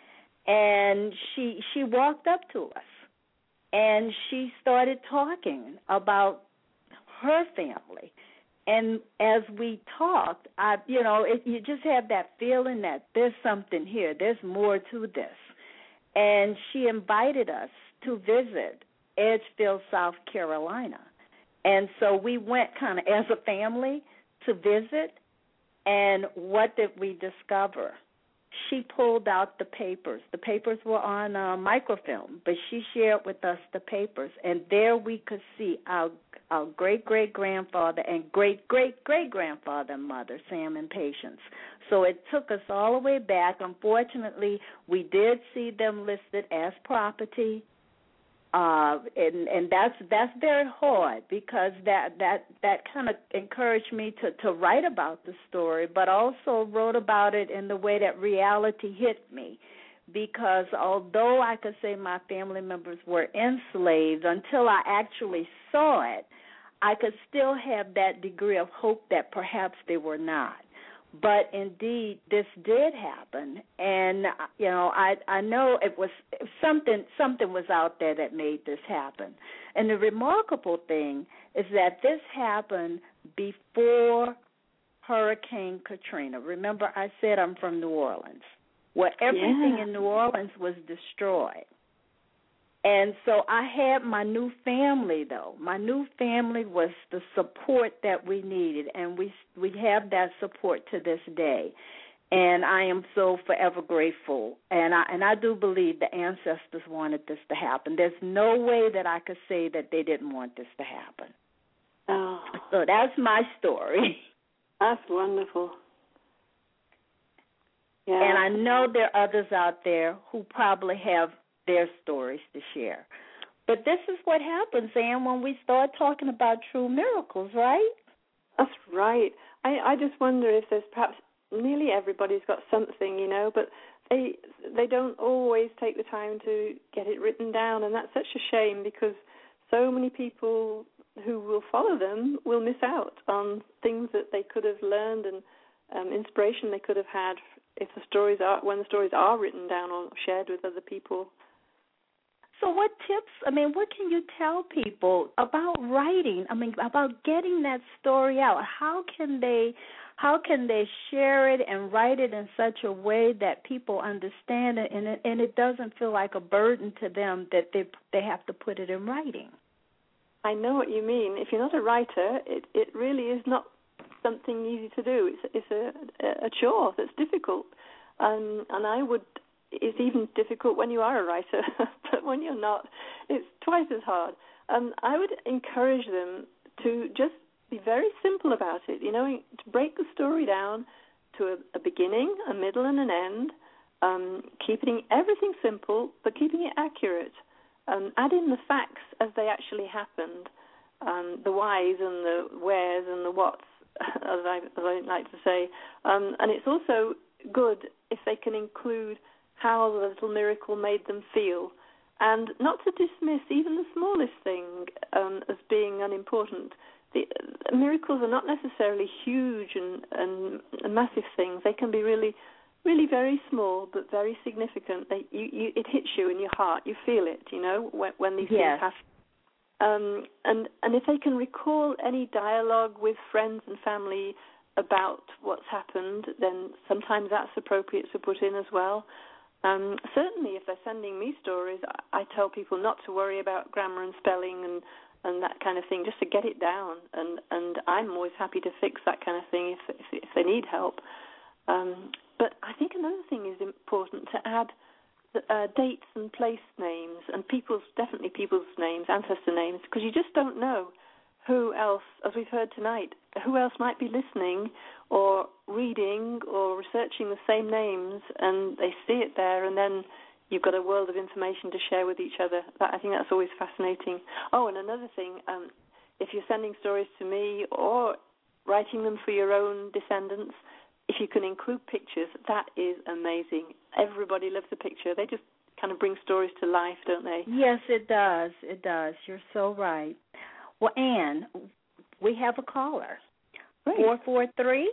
And she she walked up to us, and she started talking about her family. And as we talked, I, you know, it, you just have that feeling that there's something here, there's more to this. And she invited us to visit Edgefield, South Carolina. And so we went kind of as a family to visit, and what did we discover? she pulled out the papers. The papers were on uh, microfilm, but she shared with us the papers, and there we could see our our great-great-grandfather and great-great-great-grandfather and mother, Sam and Patience. So it took us all the way back. Unfortunately, we did see them listed as property. Uh, and and that's that's very hard because that that, that kind of encouraged me to, to write about the story, but also wrote about it in the way that reality hit me. Because although I could say my family members were enslaved, until I actually saw it, I could still have that degree of hope that perhaps they were not. But indeed, this did happen, and you know, I I know it was something something was out there that made this happen. And the remarkable thing is that this happened before Hurricane Katrina. Remember, I said I'm from New Orleans, where everything yeah. in New Orleans was destroyed. And so I had my new family, though. My new family was the support that we needed, and we we have that support to this day. And I am so forever grateful. And I and I do believe the ancestors wanted this to happen. There's no way that I could say that they didn't want this to happen. Oh. So that's my story. That's wonderful. Yeah. And I know there are others out there who probably have their stories to share. But this is what happens, Ann, when we start talking about true miracles, right? That's right. I, I just wonder if there's perhaps nearly everybody's got something, you know, but they they don't always take the time to get it written down, and that's such a shame because so many people who will follow them will miss out on things that they could have learned and um, inspiration they could have had if the stories are when the stories are written down or shared with other people. So what tips, I mean, what can you tell people about writing, I mean, about getting that story out? How can they how can they share it and write it in such a way that people understand it and it, and it doesn't feel like a burden to them that they they have to put it in writing? I know what you mean. If you're not a writer, it, it really is not something easy to do. It's, it's a, a chore that's difficult. Um, and I would... It's even difficult when you are a writer, but when you're not, it's twice as hard. Um, I would encourage them to just be very simple about it, you know, to break the story down to a, a beginning, a middle, and an end, um, keeping everything simple, but keeping it accurate. Um, add in the facts as they actually happened, um, the whys and the wheres and the whats, as I, as I like to say. Um, and it's also good if they can include how the little miracle made them feel, and not to dismiss even the smallest thing um, as being unimportant. The uh, miracles are not necessarily huge and, and, and massive things. They can be really, really very small, but very significant. They, you, you, it hits you in your heart. You feel it, you know, when, when these yes. things happen. Um, and, and if they can recall any dialogue with friends and family about what's happened, then sometimes that's appropriate to put in as well. Um, certainly, if they're sending me stories, I, I tell people not to worry about grammar and spelling and, and that kind of thing, just to get it down. And, and I'm always happy to fix that kind of thing if, if, if they need help. Um, but I think another thing is important to add the, uh, dates and place names and people's, definitely people's names, ancestor names, because you just don't know who else, as we've heard tonight, who else might be listening or reading or researching the same names, and they see it there, and then you've got a world of information to share with each other. That, I think that's always fascinating. Oh, and another thing, um, if you're sending stories to me or writing them for your own descendants, if you can include pictures, that is amazing. Everybody loves a picture. They just kind of bring stories to life, don't they? Yes, it does. It does. You're so right. Well, Ann, we have a caller. Great. four four three.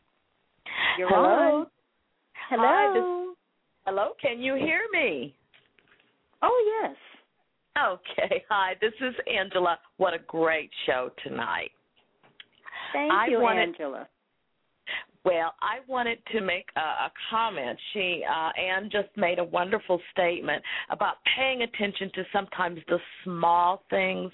You're Hello. on. Hello. Hi, this, hello. Can you hear me? Oh, yes. Okay. Hi, this is Angela. What a great show tonight. Thank I you, wanted, Angela. Well, I wanted to make a, a comment. She, uh, Ann just made a wonderful statement about paying attention to sometimes the small things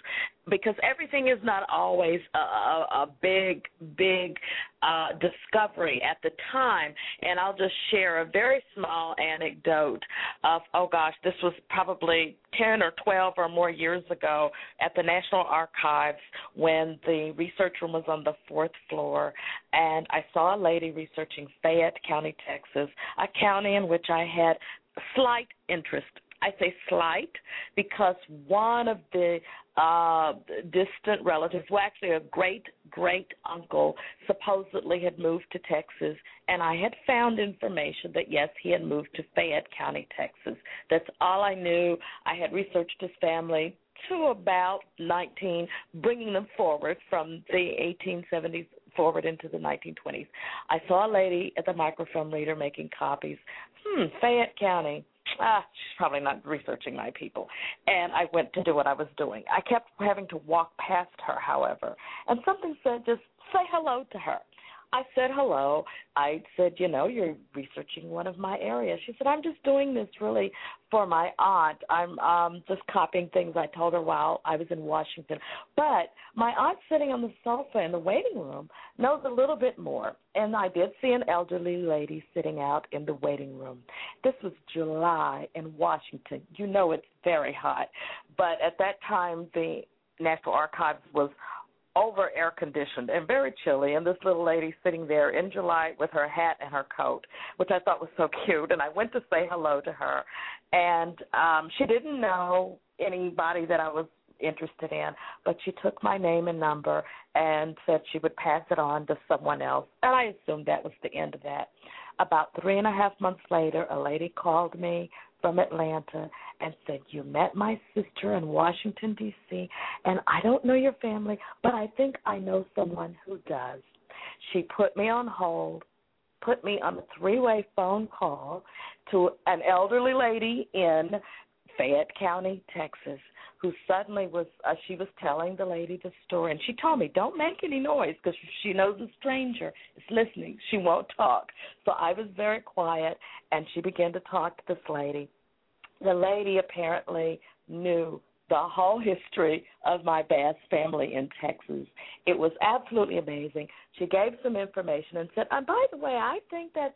because everything is not always a, a, a big, big uh, discovery at the time. And I'll just share a very small anecdote of, oh, gosh, this was probably ten or twelve or more years ago at the National Archives when the research room was on the fourth floor, and I saw a lady researching Fayette County, Texas, a county in which I had slight interest. I say slight because one of the uh, distant relatives, well, actually a great, great uncle, supposedly had moved to Texas, and I had found information that, yes, he had moved to Fayette County, Texas. That's all I knew. I had researched his family to about nineteen, bringing them forward from the eighteen seventies forward into the nineteen twenties. I saw a lady at the microfilm reader making copies. Hmm, Fayette County. Ah, she's probably not researching my people. And I went to do what I was doing. I kept having to walk past her, however, and something said, just say hello to her. I said hello. I said, you know, you're researching one of my areas. She said, I'm just doing this really for my aunt. I'm um, just copying things I told her while I was in Washington. But my aunt sitting on the sofa in the waiting room knows a little bit more. And I did see an elderly lady sitting out in the waiting room. This was July in Washington. You know it's very hot. But at that time, the National Archives was over air conditioned and very chilly, and this little lady sitting there in July with her hat and her coat, which I thought was so cute, and I went to say hello to her, and um, she didn't know anybody that I was interested in, but she took my name and number and said she would pass it on to someone else, and I assumed that was the end of that. About three and a half months later, a lady called me from Atlanta and said, you met my sister in Washington, D C, and I don't know your family, but I think I know someone who does. She put me on hold, put me on a three-way phone call to an elderly lady in Fayette County, Texas, who suddenly was, uh, she was telling the lady the story, and she told me, don't make any noise, because she knows a stranger is listening. She won't talk. So I was very quiet, and she began to talk to this lady. The lady apparently knew the whole history of my Bass family in Texas. It was absolutely amazing. She gave some information and said, and by the way, I think that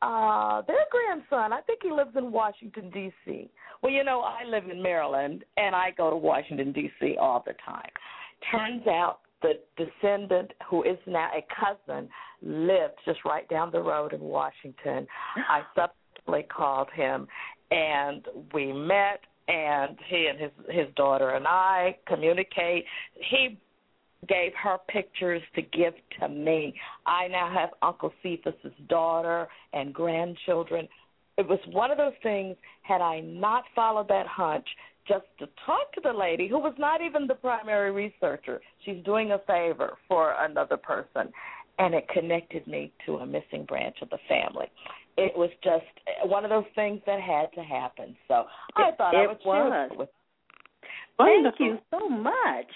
uh, their grandson, I think he lives in Washington, D C Well, you know, I live in Maryland, and I go to Washington, D C all the time. Turns out the descendant, who is now a cousin, lived just right down the road in Washington. I subsequently called him, and we met, and he and his his daughter and I communicate. He gave her pictures to give to me. I now have Uncle Cephas's daughter and grandchildren. It was one of those things, had I not followed that hunch, just to talk to the lady, who was not even the primary researcher. She's doing a favor for another person, and it connected me to a missing branch of the family. It was just one of those things that had to happen. So I thought it I would share was. it with Thank you so much.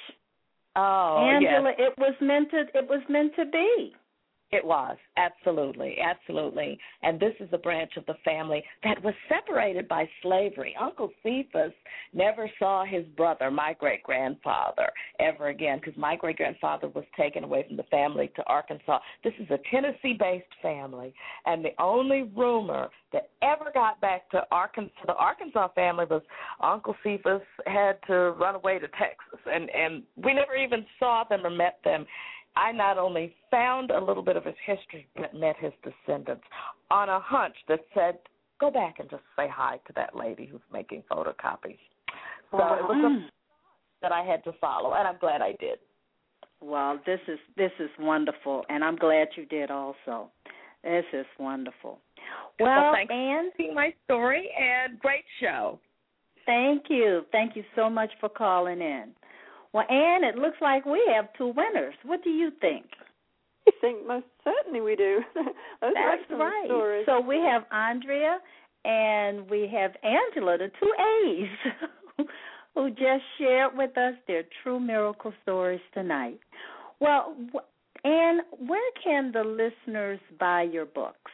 Oh, Angela, yes. it was meant to it was meant to be. It was, absolutely, absolutely. And this is a branch of the family that was separated by slavery. Uncle Cephas never saw his brother, my great-grandfather, ever again, because my great-grandfather was taken away from the family to Arkansas. This is a Tennessee-based family, and the only rumor that ever got back to Arkansas, the Arkansas family, was Uncle Cephas had to run away to Texas, and, and we never even saw them or met them. I not only found a little bit of his history, but met his descendants on a hunch that said, go back and just say hi to that lady who's making photocopies. So wow. it was a that I had to follow, and I'm glad I did. Well, this is this is wonderful, and I'm glad you did also. This is wonderful. Well, well thanks Ann, for seeing my story, and great show. Thank you. Thank you so much for calling in. Well, Ann, it looks like we have two winners. What do you think? I think most certainly we do. Those That's are excellent right. stories. So we have Andrea and we have Angela, the two A's, who just shared with us their true miracle stories tonight. Well, Ann, where can the listeners buy your books?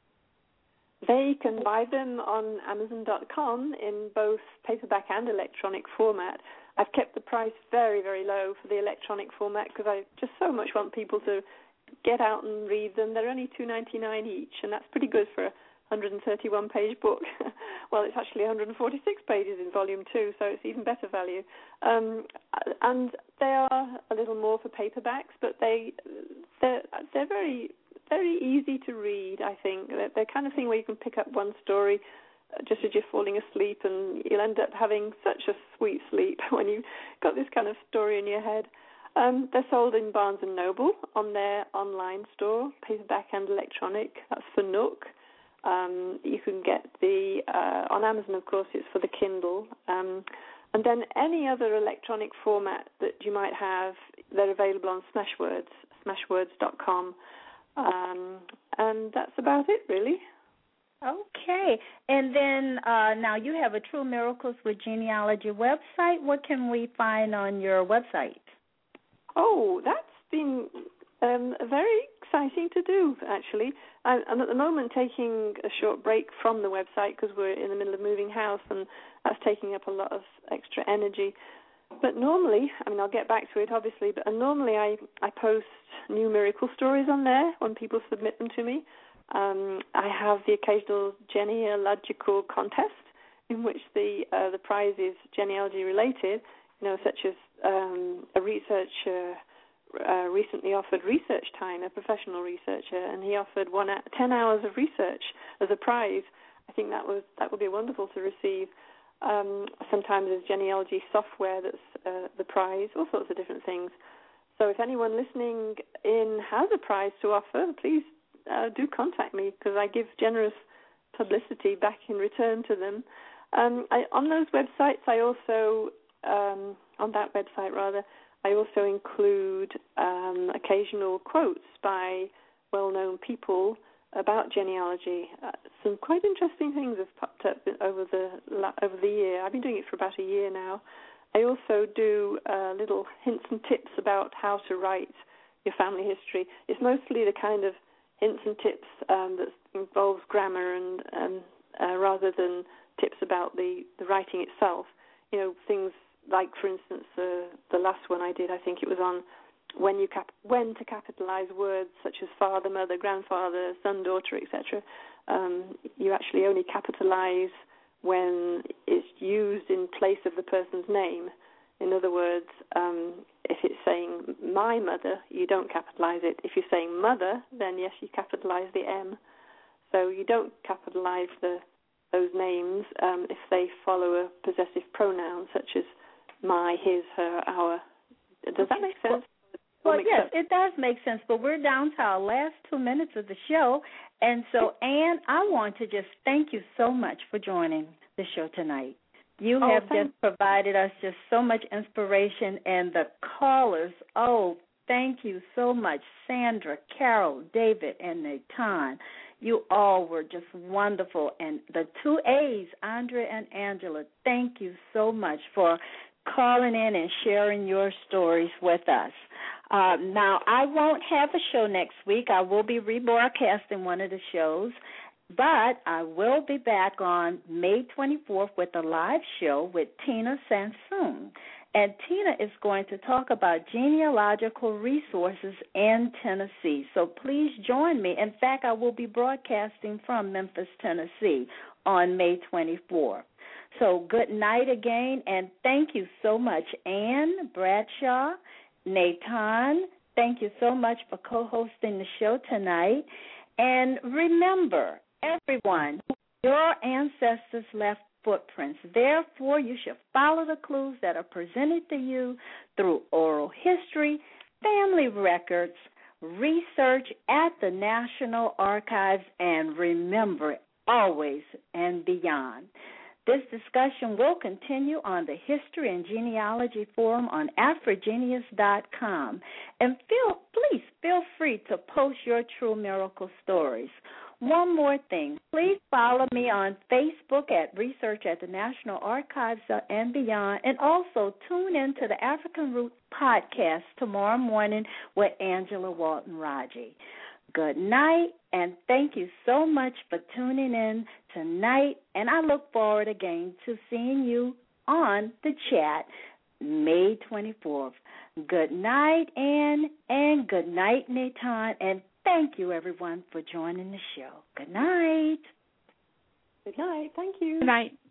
They can buy them on Amazon dot com in both paperback and electronic format. I've kept the price very, very low for the electronic format because I just so much want people to get out and read them. They're only two dollars and ninety-nine cents each, and that's pretty good for a one hundred thirty-one page book. Well, it's actually one hundred forty-six pages in volume two, so it's even better value. Um, and they are a little more for paperbacks, but they they're, they're very very easy to read. I think they're, they're kind of thing where you can pick up one story just as you're falling asleep, and you'll end up having such a sweet sleep when you've got this kind of story in your head. Um, they're sold in Barnes and Noble on their online store, paperback and electronic. That's for Nook. Um, you can get the, uh, on Amazon, of course, it's for the Kindle. Um, and then any other electronic format that you might have, they're available on Smashwords, smashwords dot com. Um, and that's about it, really. Okay. And then uh, now you have a True Miracles with Genealogy website. What can we find on your website? Oh, that's been um, very exciting to do, actually. I, I'm at the moment taking a short break from the website because we're in the middle of moving house, and that's taking up a lot of extra energy. But normally, I mean, I'll get back to it, obviously, but normally I, I post new miracle stories on there when people submit them to me. Um, I have the occasional genealogical contest in which the uh, the prize is genealogy related, you know, such as um, a researcher uh, recently offered research time, a professional researcher, and he offered one ten hours of research as a prize. I think that was that would be wonderful to receive. Um, sometimes there's genealogy software that's uh, the prize, all sorts of different things. So if anyone listening in has a prize to offer, please uh, do contact me, because I give generous publicity back in return to them. Um, I, on those websites, I also, um, on that website rather, I also include um, occasional quotes by well-known people about genealogy. Uh, some quite interesting things have popped up over the over the year. I've been doing it for about a year now. I also do uh, little hints and tips about how to write your family history. It's mostly the kind of hints and tips um, that involves grammar and um, uh, rather than tips about the, the writing itself. You know, things like, for instance, uh, the last one I did, I think it was on when you cap- when to capitalize words such as father, mother, grandfather, son, daughter, et cetera. Um, you actually only capitalize when it's used in place of the person's name. In other words, um, if it's saying my mother, you don't capitalize it. If you're saying mother, then yes, you capitalize the M. So you don't capitalize the those names um, if they follow a possessive pronoun such as my, his, her, our. Does that make sense? Well, yes, sense? It does make sense, but we're down to our last two minutes of the show. And so, Anne, I want to just thank you so much for joining the show tonight. You oh, have thanks. just provided us just so much inspiration, and the callers, oh, thank you so much. Sandra, Carol, David, and Natan, you all were just wonderful. And the two A's, Andrea and Angela, thank you so much for calling in and sharing your stories with us. Uh, now, I won't have a show next week. I will be rebroadcasting one of the shows, but I will be back on May twenty-fourth with a live show with Tina Sansoon. And Tina is going to talk about genealogical resources in Tennessee. So please join me. In fact, I will be broadcasting from Memphis, Tennessee on May twenty-fourth. So good night again, and thank you so much, Anne Bradshaw, Natan. Thank you so much for co-hosting the show tonight. And remember, everyone, your ancestors left footprints. Therefore, you should follow the clues that are presented to you through oral history, family records, research at the National Archives, and remember, always and beyond. This discussion will continue on the History and Genealogy Forum on Afrogenius dot com. And feel, please feel free to post your true miracle stories. One more thing, please follow me on Facebook at Research at the National Archives and Beyond, and also tune in to the African Roots podcast tomorrow morning with Angela Walton Raji. Good night, and thank you so much for tuning in tonight, and I look forward again to seeing you on the chat May twenty-fourth. Good night, Ann, and good night, Natan, and thank you, everyone, for joining the show. Good night. Good night. Thank you. Good night.